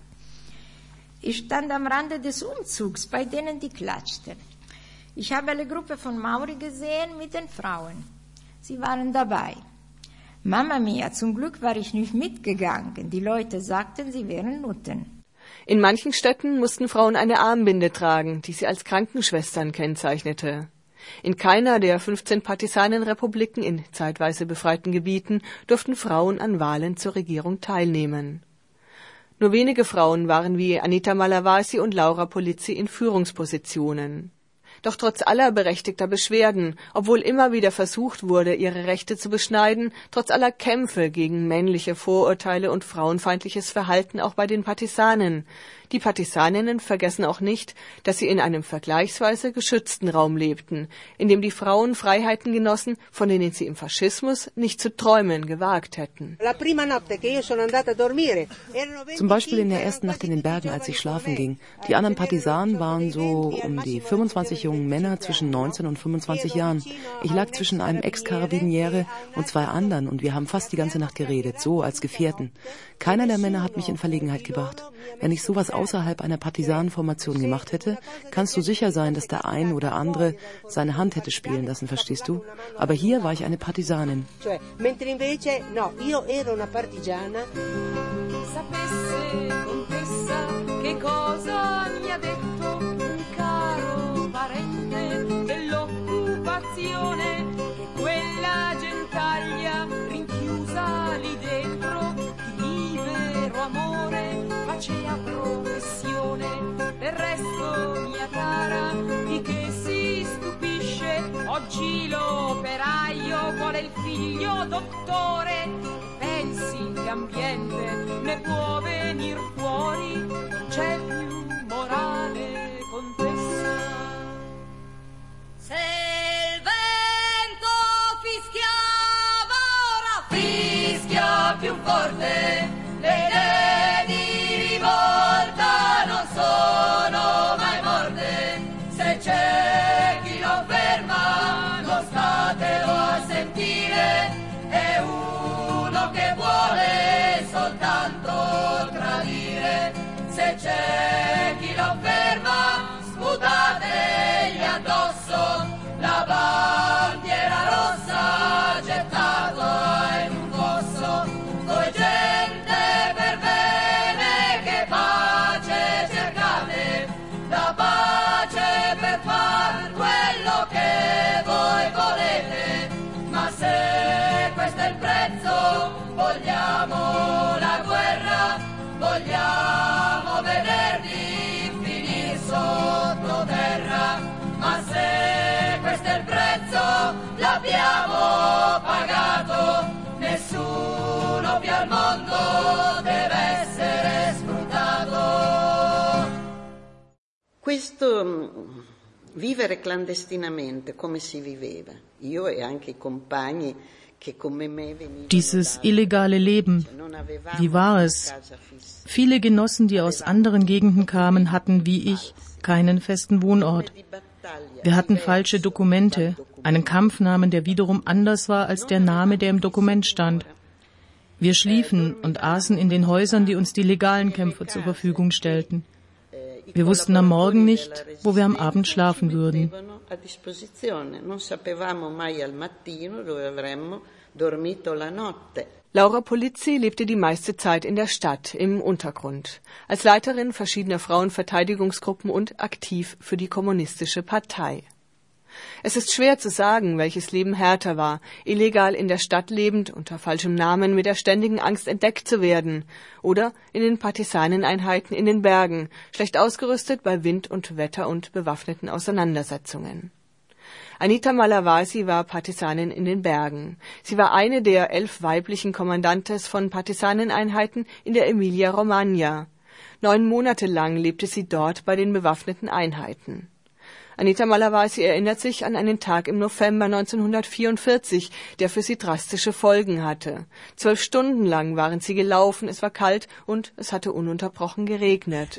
Ich stand am Rande des Umzugs, bei denen die klatschten. Ich habe eine Gruppe von Mauri gesehen mit den Frauen. Sie waren dabei. Mama mia, zum Glück war ich nicht mitgegangen. Die Leute sagten, sie wären Nutten. In manchen Städten mussten Frauen eine Armbinde tragen, die sie als Krankenschwestern kennzeichnete. In keiner der 15 Partisanenrepubliken in zeitweise befreiten Gebieten durften Frauen an Wahlen zur Regierung teilnehmen. Nur wenige Frauen waren wie Anita Malavasi und Laura Polizzi in Führungspositionen. Doch trotz aller berechtigter Beschwerden, obwohl immer wieder versucht wurde, ihre Rechte zu beschneiden, trotz aller Kämpfe gegen männliche Vorurteile und frauenfeindliches Verhalten auch bei den Partisanen. Die Partisaninnen vergessen auch nicht, dass sie in einem vergleichsweise geschützten Raum lebten, in dem die Frauen Freiheiten genossen, von denen sie im Faschismus nicht zu träumen gewagt hätten. Zum Beispiel in der ersten Nacht in den Bergen, als ich schlafen ging. Die anderen Partisanen waren so um die 25 jungen Männer zwischen 19 und 25 Jahren. Ich lag zwischen einem Ex-Karabiniere und 2 anderen und wir haben fast die ganze Nacht geredet, so als Gefährten. Keiner der Männer hat mich in Verlegenheit gebracht. Wenn ich sowas außerhalb einer Partisanenformation gemacht hätte, kannst du sicher sein, dass der ein oder andere seine Hand hätte spielen lassen, verstehst du? Aber hier war ich eine Partisanin. facea professione, del resto mia cara, di che si stupisce, oggi l'operaio vuole il figlio dottore, pensi che ambiente ne può venir fuori, non c'è più morale contessa. Se il vento fischiava, ora fischia più forte, le idee di rivolta non sono mai morte, se c'è chi lo ferma non statelo a sentire, è uno che vuole soltanto tradire, se c'è chi lo ferma sputategli addosso la bandiera rossa gettata in un fosso, voi gente per bene che pace cercate, la pace per far quello che voi volete, ma se questo è il prezzo vogliamo la guerra, vogliamo vedervi finire sottoterra, ma se questo è il prezzo l'abbiamo pagato, nessuno più al mondo deve essere sfruttato. Questo vivere clandestinamente, come si viveva, io e anche i compagni che come me venivano. Dieses illegale Leben, wie war es? Viele Genossen, die aus anderen Gegenden kamen, hatten wie ich keinen festen Wohnort. Wir hatten falsche Dokumente, einen Kampfnamen, der wiederum anders war als der Name, der im Dokument stand. Wir schliefen und aßen in den Häusern, die uns die legalen Kämpfer zur Verfügung stellten. Wir wussten am Morgen nicht, wo wir am Abend schlafen würden. Laura Polizzi lebte die meiste Zeit in der Stadt, im Untergrund, als Leiterin verschiedener Frauenverteidigungsgruppen und aktiv für die Kommunistische Partei. Es ist schwer zu sagen, welches Leben härter war, illegal in der Stadt lebend, unter falschem Namen mit der ständigen Angst entdeckt zu werden, oder in den Partisaneneinheiten in den Bergen, schlecht ausgerüstet bei Wind und Wetter und bewaffneten Auseinandersetzungen. Anita Malavasi war Partisanin in den Bergen. Sie war eine der 11 weiblichen Kommandantes von Partisaneneinheiten in der Emilia-Romagna. 9 Monate lang lebte sie dort bei den bewaffneten Einheiten. Anita Malavasi erinnert sich an einen Tag im November 1944, der für sie drastische Folgen hatte. 12 Stunden lang waren sie gelaufen, es war kalt und es hatte ununterbrochen geregnet.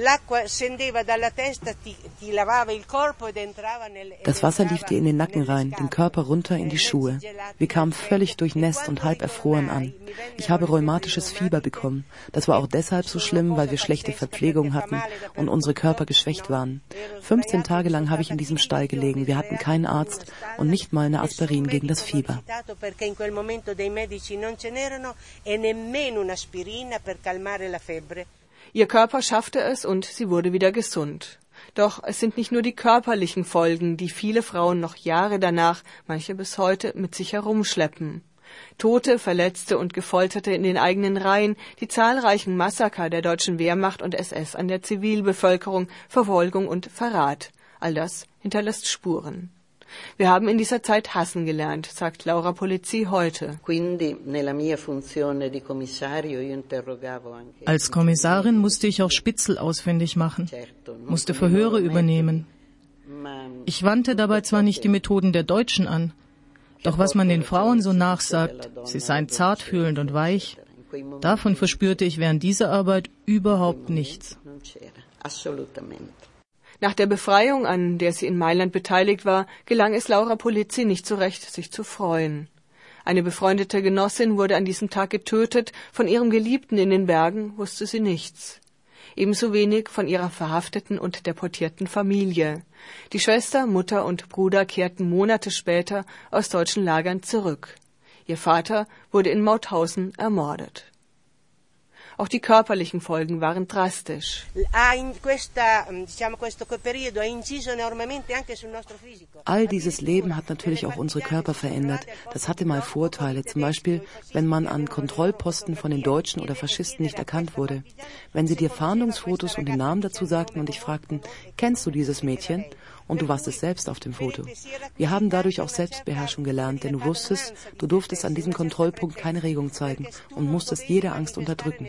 Das Wasser lief dir in den Nacken rein, den Körper runter in die Schuhe. Wir kamen völlig durchnässt und halb erfroren an. Ich habe rheumatisches Fieber bekommen. Das war auch deshalb so schlimm, weil wir schlechte Verpflegung hatten und unsere Körper geschwächt waren. 15 Tage lang habe ich in diesem Stall gelegen. Wir hatten keinen Arzt und nicht mal eine Aspirin gegen das Fieber. Ihr Körper schaffte es und sie wurde wieder gesund. Doch es sind nicht nur die körperlichen Folgen, die viele Frauen noch Jahre danach, manche bis heute, mit sich herumschleppen. Tote, Verletzte und Gefolterte in den eigenen Reihen, die zahlreichen Massaker der deutschen Wehrmacht und SS an der Zivilbevölkerung, Verfolgung und Verrat. All das hinterlässt Spuren. Wir haben in dieser Zeit hassen gelernt, sagt Laura Polizzi heute. Als Kommissarin musste ich auch Spitzel ausfindig machen, musste Verhöre übernehmen. Ich wandte dabei zwar nicht die Methoden der Deutschen an, doch was man den Frauen so nachsagt, sie seien zartfühlend und weich, davon verspürte ich während dieser Arbeit überhaupt nichts. Nach der Befreiung, an der sie in Mailand beteiligt war, gelang es Laura Polizzi nicht so recht, sich zu freuen. Eine befreundete Genossin wurde an diesem Tag getötet, von ihrem Geliebten in den Bergen wusste sie nichts. Ebenso wenig von ihrer verhafteten und deportierten Familie. Die Schwester, Mutter und Bruder kehrten Monate später aus deutschen Lagern zurück. Ihr Vater wurde in Mauthausen ermordet. Auch die körperlichen Folgen waren drastisch. All dieses Leben hat natürlich auch unsere Körper verändert. Das hatte mal Vorteile, zum Beispiel, wenn man an Kontrollposten von den Deutschen oder Faschisten nicht erkannt wurde. Wenn sie dir Fahndungsfotos und den Namen dazu sagten und dich fragten, kennst du dieses Mädchen? Und du warst es selbst auf dem Foto. Wir haben dadurch auch Selbstbeherrschung gelernt, denn du wusstest, du durftest an diesem Kontrollpunkt keine Regung zeigen und musstest jede Angst unterdrücken.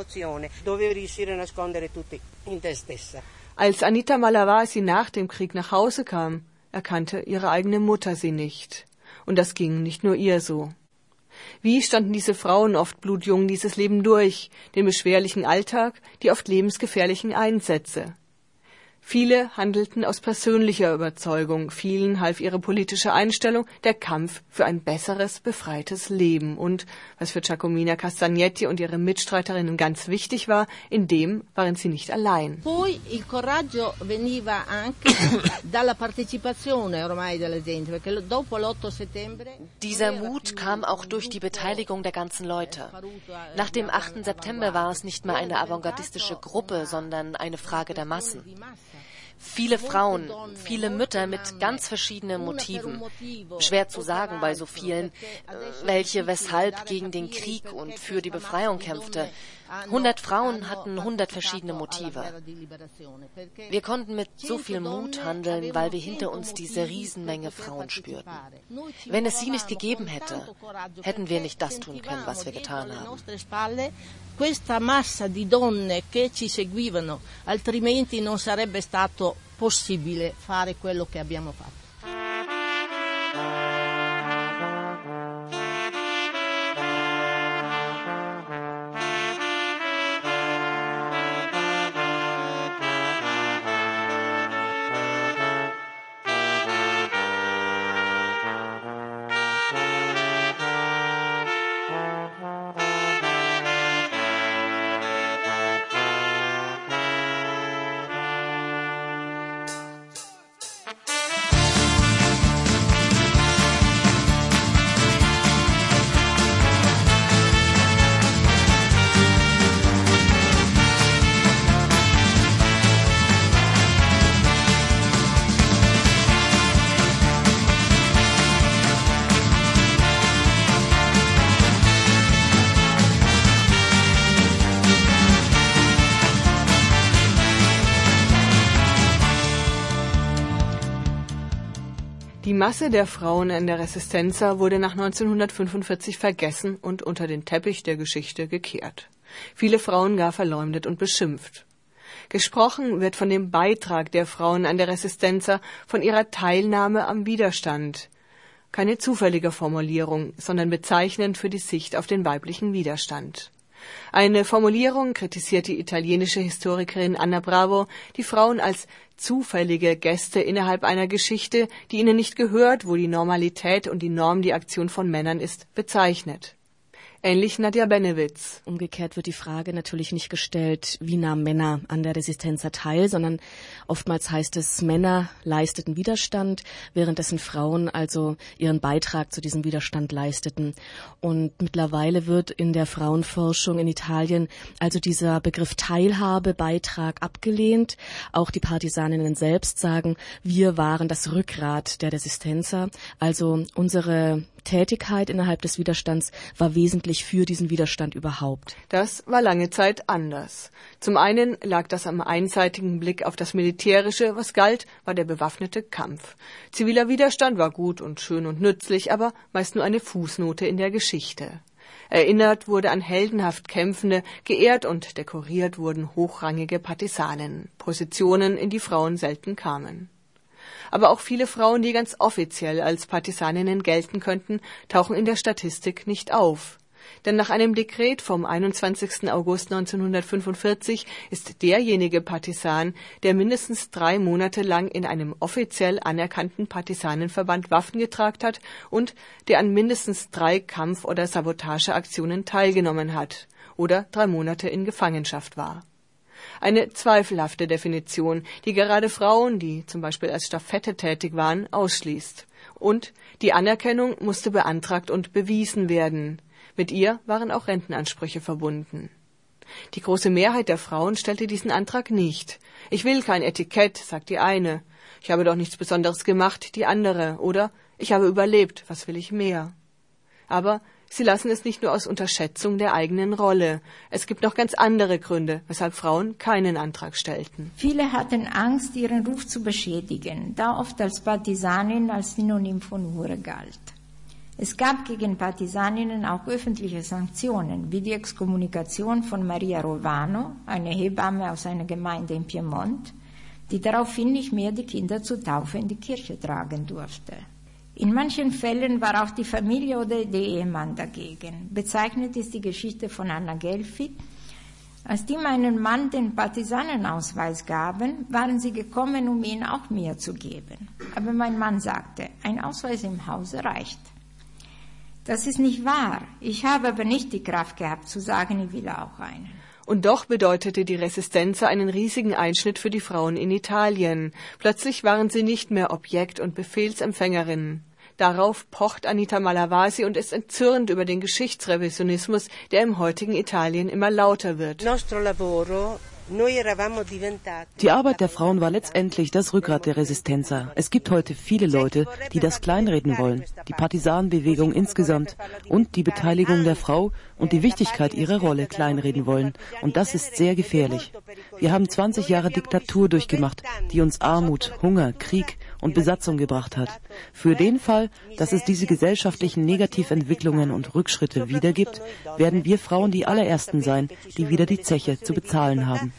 Als Anita Malavasi nach dem Krieg nach Hause kam, erkannte ihre eigene Mutter sie nicht. Und das ging nicht nur ihr so. Wie standen diese Frauen oft blutjung dieses Leben durch, den beschwerlichen Alltag, die oft lebensgefährlichen Einsätze? Viele handelten aus persönlicher Überzeugung, vielen half ihre politische Einstellung, der Kampf für ein besseres, befreites Leben. Und, was für Giacomina Castagnetti und ihre Mitstreiterinnen ganz wichtig war, in dem waren sie nicht allein. Poi il coraggio veniva anche dalla partecipazione ormai della gente, perché dopo l'8 settembre... Dieser Mut kam auch durch die Beteiligung der ganzen Leute. Nach dem 8. September war es nicht mehr eine avantgardistische Gruppe, sondern eine Frage der Massen. Viele Frauen, viele Mütter mit ganz verschiedenen Motiven. Schwer zu sagen bei so vielen, welche weshalb gegen den Krieg und für die Befreiung kämpfte. 100 Frauen hatten 100 verschiedene Motive. Wir konnten mit so viel Mut handeln, weil wir hinter uns diese Riesenmenge Frauen spürten. Wenn es sie nicht gegeben hätte, hätten wir nicht das tun können, was wir getan haben. Questa massa di donne che ci seguivano, altrimenti non sarebbe stato possibile fare quello che abbiamo fatto. Die Masse der Frauen in der Resistenza wurde nach 1945 vergessen und unter den Teppich der Geschichte gekehrt. Viele Frauen gar verleumdet und beschimpft. Gesprochen wird von dem Beitrag der Frauen an der Resistenza, von ihrer Teilnahme am Widerstand. Keine zufällige Formulierung, sondern bezeichnend für die Sicht auf den weiblichen Widerstand. Eine Formulierung kritisiert die italienische Historikerin Anna Bravo, die Frauen als zufällige Gäste innerhalb einer Geschichte, die ihnen nicht gehört, wo die Normalität und die Norm die Aktion von Männern ist, bezeichnet. Ähnlich Nadja Benewitz. Umgekehrt wird die Frage natürlich nicht gestellt, wie nahmen Männer an der Resistenza teil, sondern oftmals heißt es, Männer leisteten Widerstand, währenddessen Frauen also ihren Beitrag zu diesem Widerstand leisteten. Und mittlerweile wird in der Frauenforschung in Italien also dieser Begriff Teilhabe, Beitrag abgelehnt. Auch die Partisaninnen selbst sagen, wir waren das Rückgrat der Resistenza, also unsere Tätigkeit innerhalb des Widerstands war wesentlich für diesen Widerstand überhaupt. Das war lange Zeit anders. Zum einen lag das am einseitigen Blick auf das Militärische, was galt, war der bewaffnete Kampf. Ziviler Widerstand war gut und schön und nützlich, aber meist nur eine Fußnote in der Geschichte. Erinnert wurde an heldenhaft Kämpfende, geehrt und dekoriert wurden hochrangige Partisanen, Positionen, in die Frauen selten kamen. Aber auch viele Frauen, die ganz offiziell als Partisaninnen gelten könnten, tauchen in der Statistik nicht auf. Denn nach einem Dekret vom 21. August 1945 ist derjenige Partisan, der mindestens 3 Monate lang in einem offiziell anerkannten Partisanenverband Waffen getragen hat und der an mindestens 3 Kampf- oder Sabotageaktionen teilgenommen hat oder 3 Monate in Gefangenschaft war. Eine zweifelhafte Definition, die gerade Frauen, die zum Beispiel als Stafette tätig waren, ausschließt. Und die Anerkennung musste beantragt und bewiesen werden. Mit ihr waren auch Rentenansprüche verbunden. Die große Mehrheit der Frauen stellte diesen Antrag nicht. Ich will kein Etikett, sagt die eine. Ich habe doch nichts Besonderes gemacht, die andere. Oder ich habe überlebt, was will ich mehr? Aber sie lassen es nicht nur aus Unterschätzung der eigenen Rolle. Es gibt noch ganz andere Gründe, weshalb Frauen keinen Antrag stellten. Viele hatten Angst, ihren Ruf zu beschädigen, da oft als Partisanin als Synonym von Hure galt. Es gab gegen Partisaninnen auch öffentliche Sanktionen, wie die Exkommunikation von Maria Rovano, eine Hebamme aus einer Gemeinde in Piemont, die daraufhin nicht mehr die Kinder zur Taufe in die Kirche tragen durfte. In manchen Fällen war auch die Familie oder der Ehemann dagegen. Bezeichnet ist die Geschichte von Anna Gelfi. Als die meinen Mann den Partisanenausweis gaben, waren sie gekommen, um ihm auch mehr zu geben. Aber mein Mann sagte, ein Ausweis im Hause reicht. Das ist nicht wahr. Ich habe aber nicht die Kraft gehabt, zu sagen, ich will auch einen. Und doch bedeutete die Resistenza einen riesigen Einschnitt für die Frauen in Italien. Plötzlich waren sie nicht mehr Objekt- und Befehlsempfängerinnen. Darauf pocht Anita Malavasi und ist entzürnt über den Geschichtsrevisionismus, der im heutigen Italien immer lauter wird. Die Arbeit der Frauen war letztendlich das Rückgrat der Resistenza. Es gibt heute viele Leute, die das kleinreden wollen, die Partisanenbewegung insgesamt und die Beteiligung der Frau und die Wichtigkeit ihrer Rolle kleinreden wollen. Und das ist sehr gefährlich. Wir haben 20 Jahre Diktatur durchgemacht, die uns Armut, Hunger, Krieg und Besatzung gebracht hat. Für den Fall, dass es diese gesellschaftlichen Negativentwicklungen und Rückschritte wieder gibt, werden wir Frauen die allerersten sein, die wieder die Zeche zu bezahlen haben.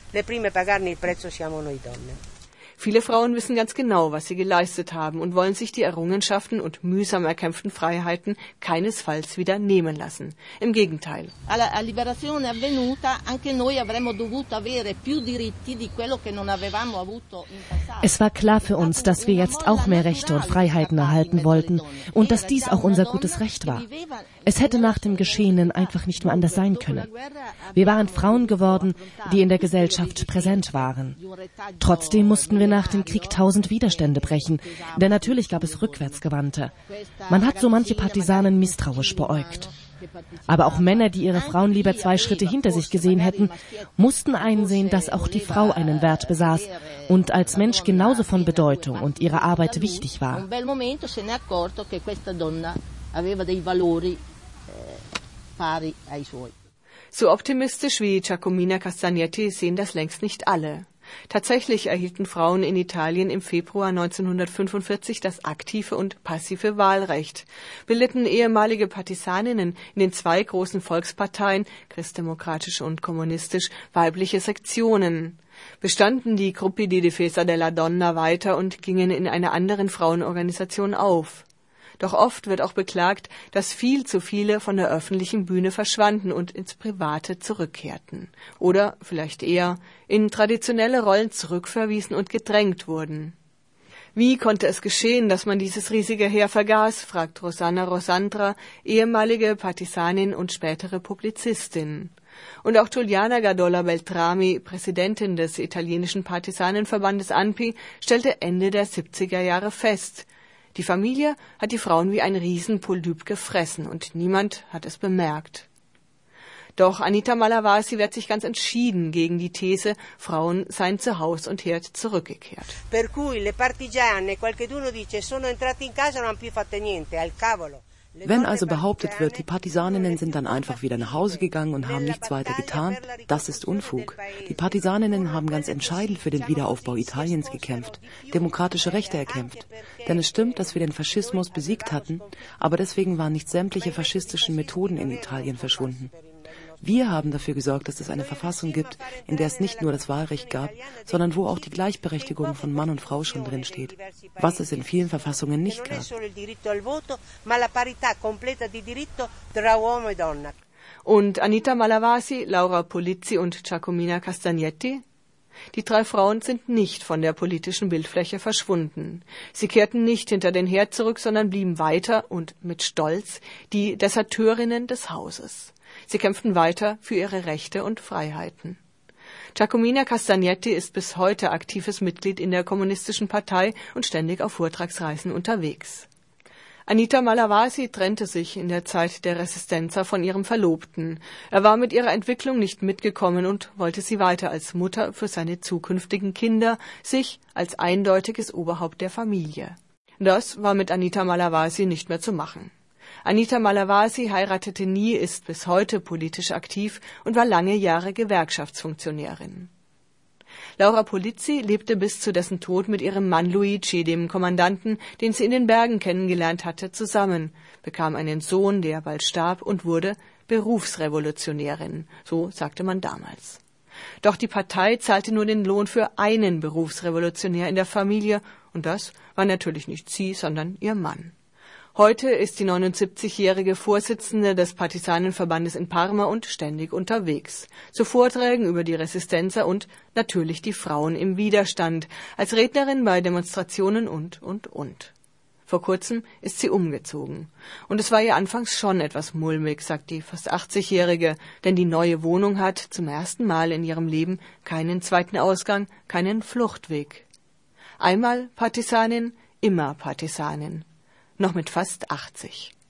Viele Frauen wissen ganz genau, was sie geleistet haben und wollen sich die Errungenschaften und mühsam erkämpften Freiheiten keinesfalls wieder nehmen lassen. Im Gegenteil. Es war klar für uns, dass wir jetzt auch mehr Rechte und Freiheiten erhalten wollten und dass dies auch unser gutes Recht war. Es hätte nach dem Geschehenen einfach nicht mehr anders sein können. Wir waren Frauen geworden, die in der Gesellschaft präsent waren. Trotzdem mussten wir nach dem Krieg 1000 Widerstände brechen, denn natürlich gab es Rückwärtsgewandte. Man hat so manche Partisanen misstrauisch beäugt. Aber auch Männer, die ihre Frauen lieber 2 Schritte hinter sich gesehen hätten, mussten einsehen, dass auch die Frau einen Wert besaß und als Mensch genauso von Bedeutung und ihre Arbeit wichtig war. So optimistisch wie Giacomina Castagnetti sehen das längst nicht alle. Tatsächlich erhielten Frauen in Italien im Februar 1945 das aktive und passive Wahlrecht, bildeten ehemalige Partisaninnen in den 2 großen Volksparteien, christdemokratisch und kommunistisch, weibliche Sektionen, bestanden die Gruppi di Difesa della Donna weiter und gingen in einer anderen Frauenorganisation auf. Doch oft wird auch beklagt, dass viel zu viele von der öffentlichen Bühne verschwanden und ins Private zurückkehrten. Oder vielleicht eher in traditionelle Rollen zurückverwiesen und gedrängt wurden. Wie konnte es geschehen, dass man dieses riesige Heer vergaß, fragt Rosanna Rosandra, ehemalige Partisanin und spätere Publizistin. Und auch Giuliana Gardola Beltrami, Präsidentin des italienischen Partisanenverbandes ANPI, stellte Ende der 70er Jahre fest: Die Familie hat die Frauen wie ein Riesenpolyp gefressen und niemand hat es bemerkt. Doch Anita Malavasi wehrt sich ganz entschieden gegen die These, Frauen seien zu Haus und Herd zurückgekehrt. Per cui le partigiane, qualcuno dice, sono entrate in casa e non hanno più fatto niente, al cavolo. Wenn also behauptet wird, die Partisaninnen sind dann einfach wieder nach Hause gegangen und haben nichts weiter getan, das ist Unfug. Die Partisaninnen haben ganz entscheidend für den Wiederaufbau Italiens gekämpft, demokratische Rechte erkämpft. Denn es stimmt, dass wir den Faschismus besiegt hatten, aber deswegen waren nicht sämtliche faschistischen Methoden in Italien verschwunden. Wir haben dafür gesorgt, dass es eine Verfassung gibt, in der es nicht nur das Wahlrecht gab, sondern wo auch die Gleichberechtigung von Mann und Frau schon drin steht, was es in vielen Verfassungen nicht gab. Und Anita Malavasi, Laura Polizzi und Giacomina Castagnetti? Die 3 Frauen sind nicht von der politischen Bildfläche verschwunden. Sie kehrten nicht hinter den Herd zurück, sondern blieben weiter und mit Stolz die Deserteurinnen des Hauses. Sie kämpften weiter für ihre Rechte und Freiheiten. Giacomina Castagnetti ist bis heute aktives Mitglied in der Kommunistischen Partei und ständig auf Vortragsreisen unterwegs. Anita Malavasi trennte sich in der Zeit der Resistenza von ihrem Verlobten. Er war mit ihrer Entwicklung nicht mitgekommen und wollte sie weiter als Mutter für seine zukünftigen Kinder, sich als eindeutiges Oberhaupt der Familie. Das war mit Anita Malavasi nicht mehr zu machen. Anita Malavasi heiratete nie, ist bis heute politisch aktiv und war lange Jahre Gewerkschaftsfunktionärin. Laura Polizzi lebte bis zu dessen Tod mit ihrem Mann Luigi, dem Kommandanten, den sie in den Bergen kennengelernt hatte, zusammen, bekam einen Sohn, der bald starb, und wurde Berufsrevolutionärin, so sagte man damals. Doch die Partei zahlte nur den Lohn für einen Berufsrevolutionär in der Familie, und das war natürlich nicht sie, sondern ihr Mann. Heute ist die 79-jährige Vorsitzende des Partisanenverbandes in Parma und ständig unterwegs. Zu Vorträgen über die Resistenza und natürlich die Frauen im Widerstand, als Rednerin bei Demonstrationen und. Vor kurzem ist sie umgezogen. Und es war ihr anfangs schon etwas mulmig, sagt die fast 80-jährige, denn die neue Wohnung hat zum ersten Mal in ihrem Leben keinen zweiten Ausgang, keinen Fluchtweg. Einmal Partisanin, immer Partisanin. Noch mit fast 80.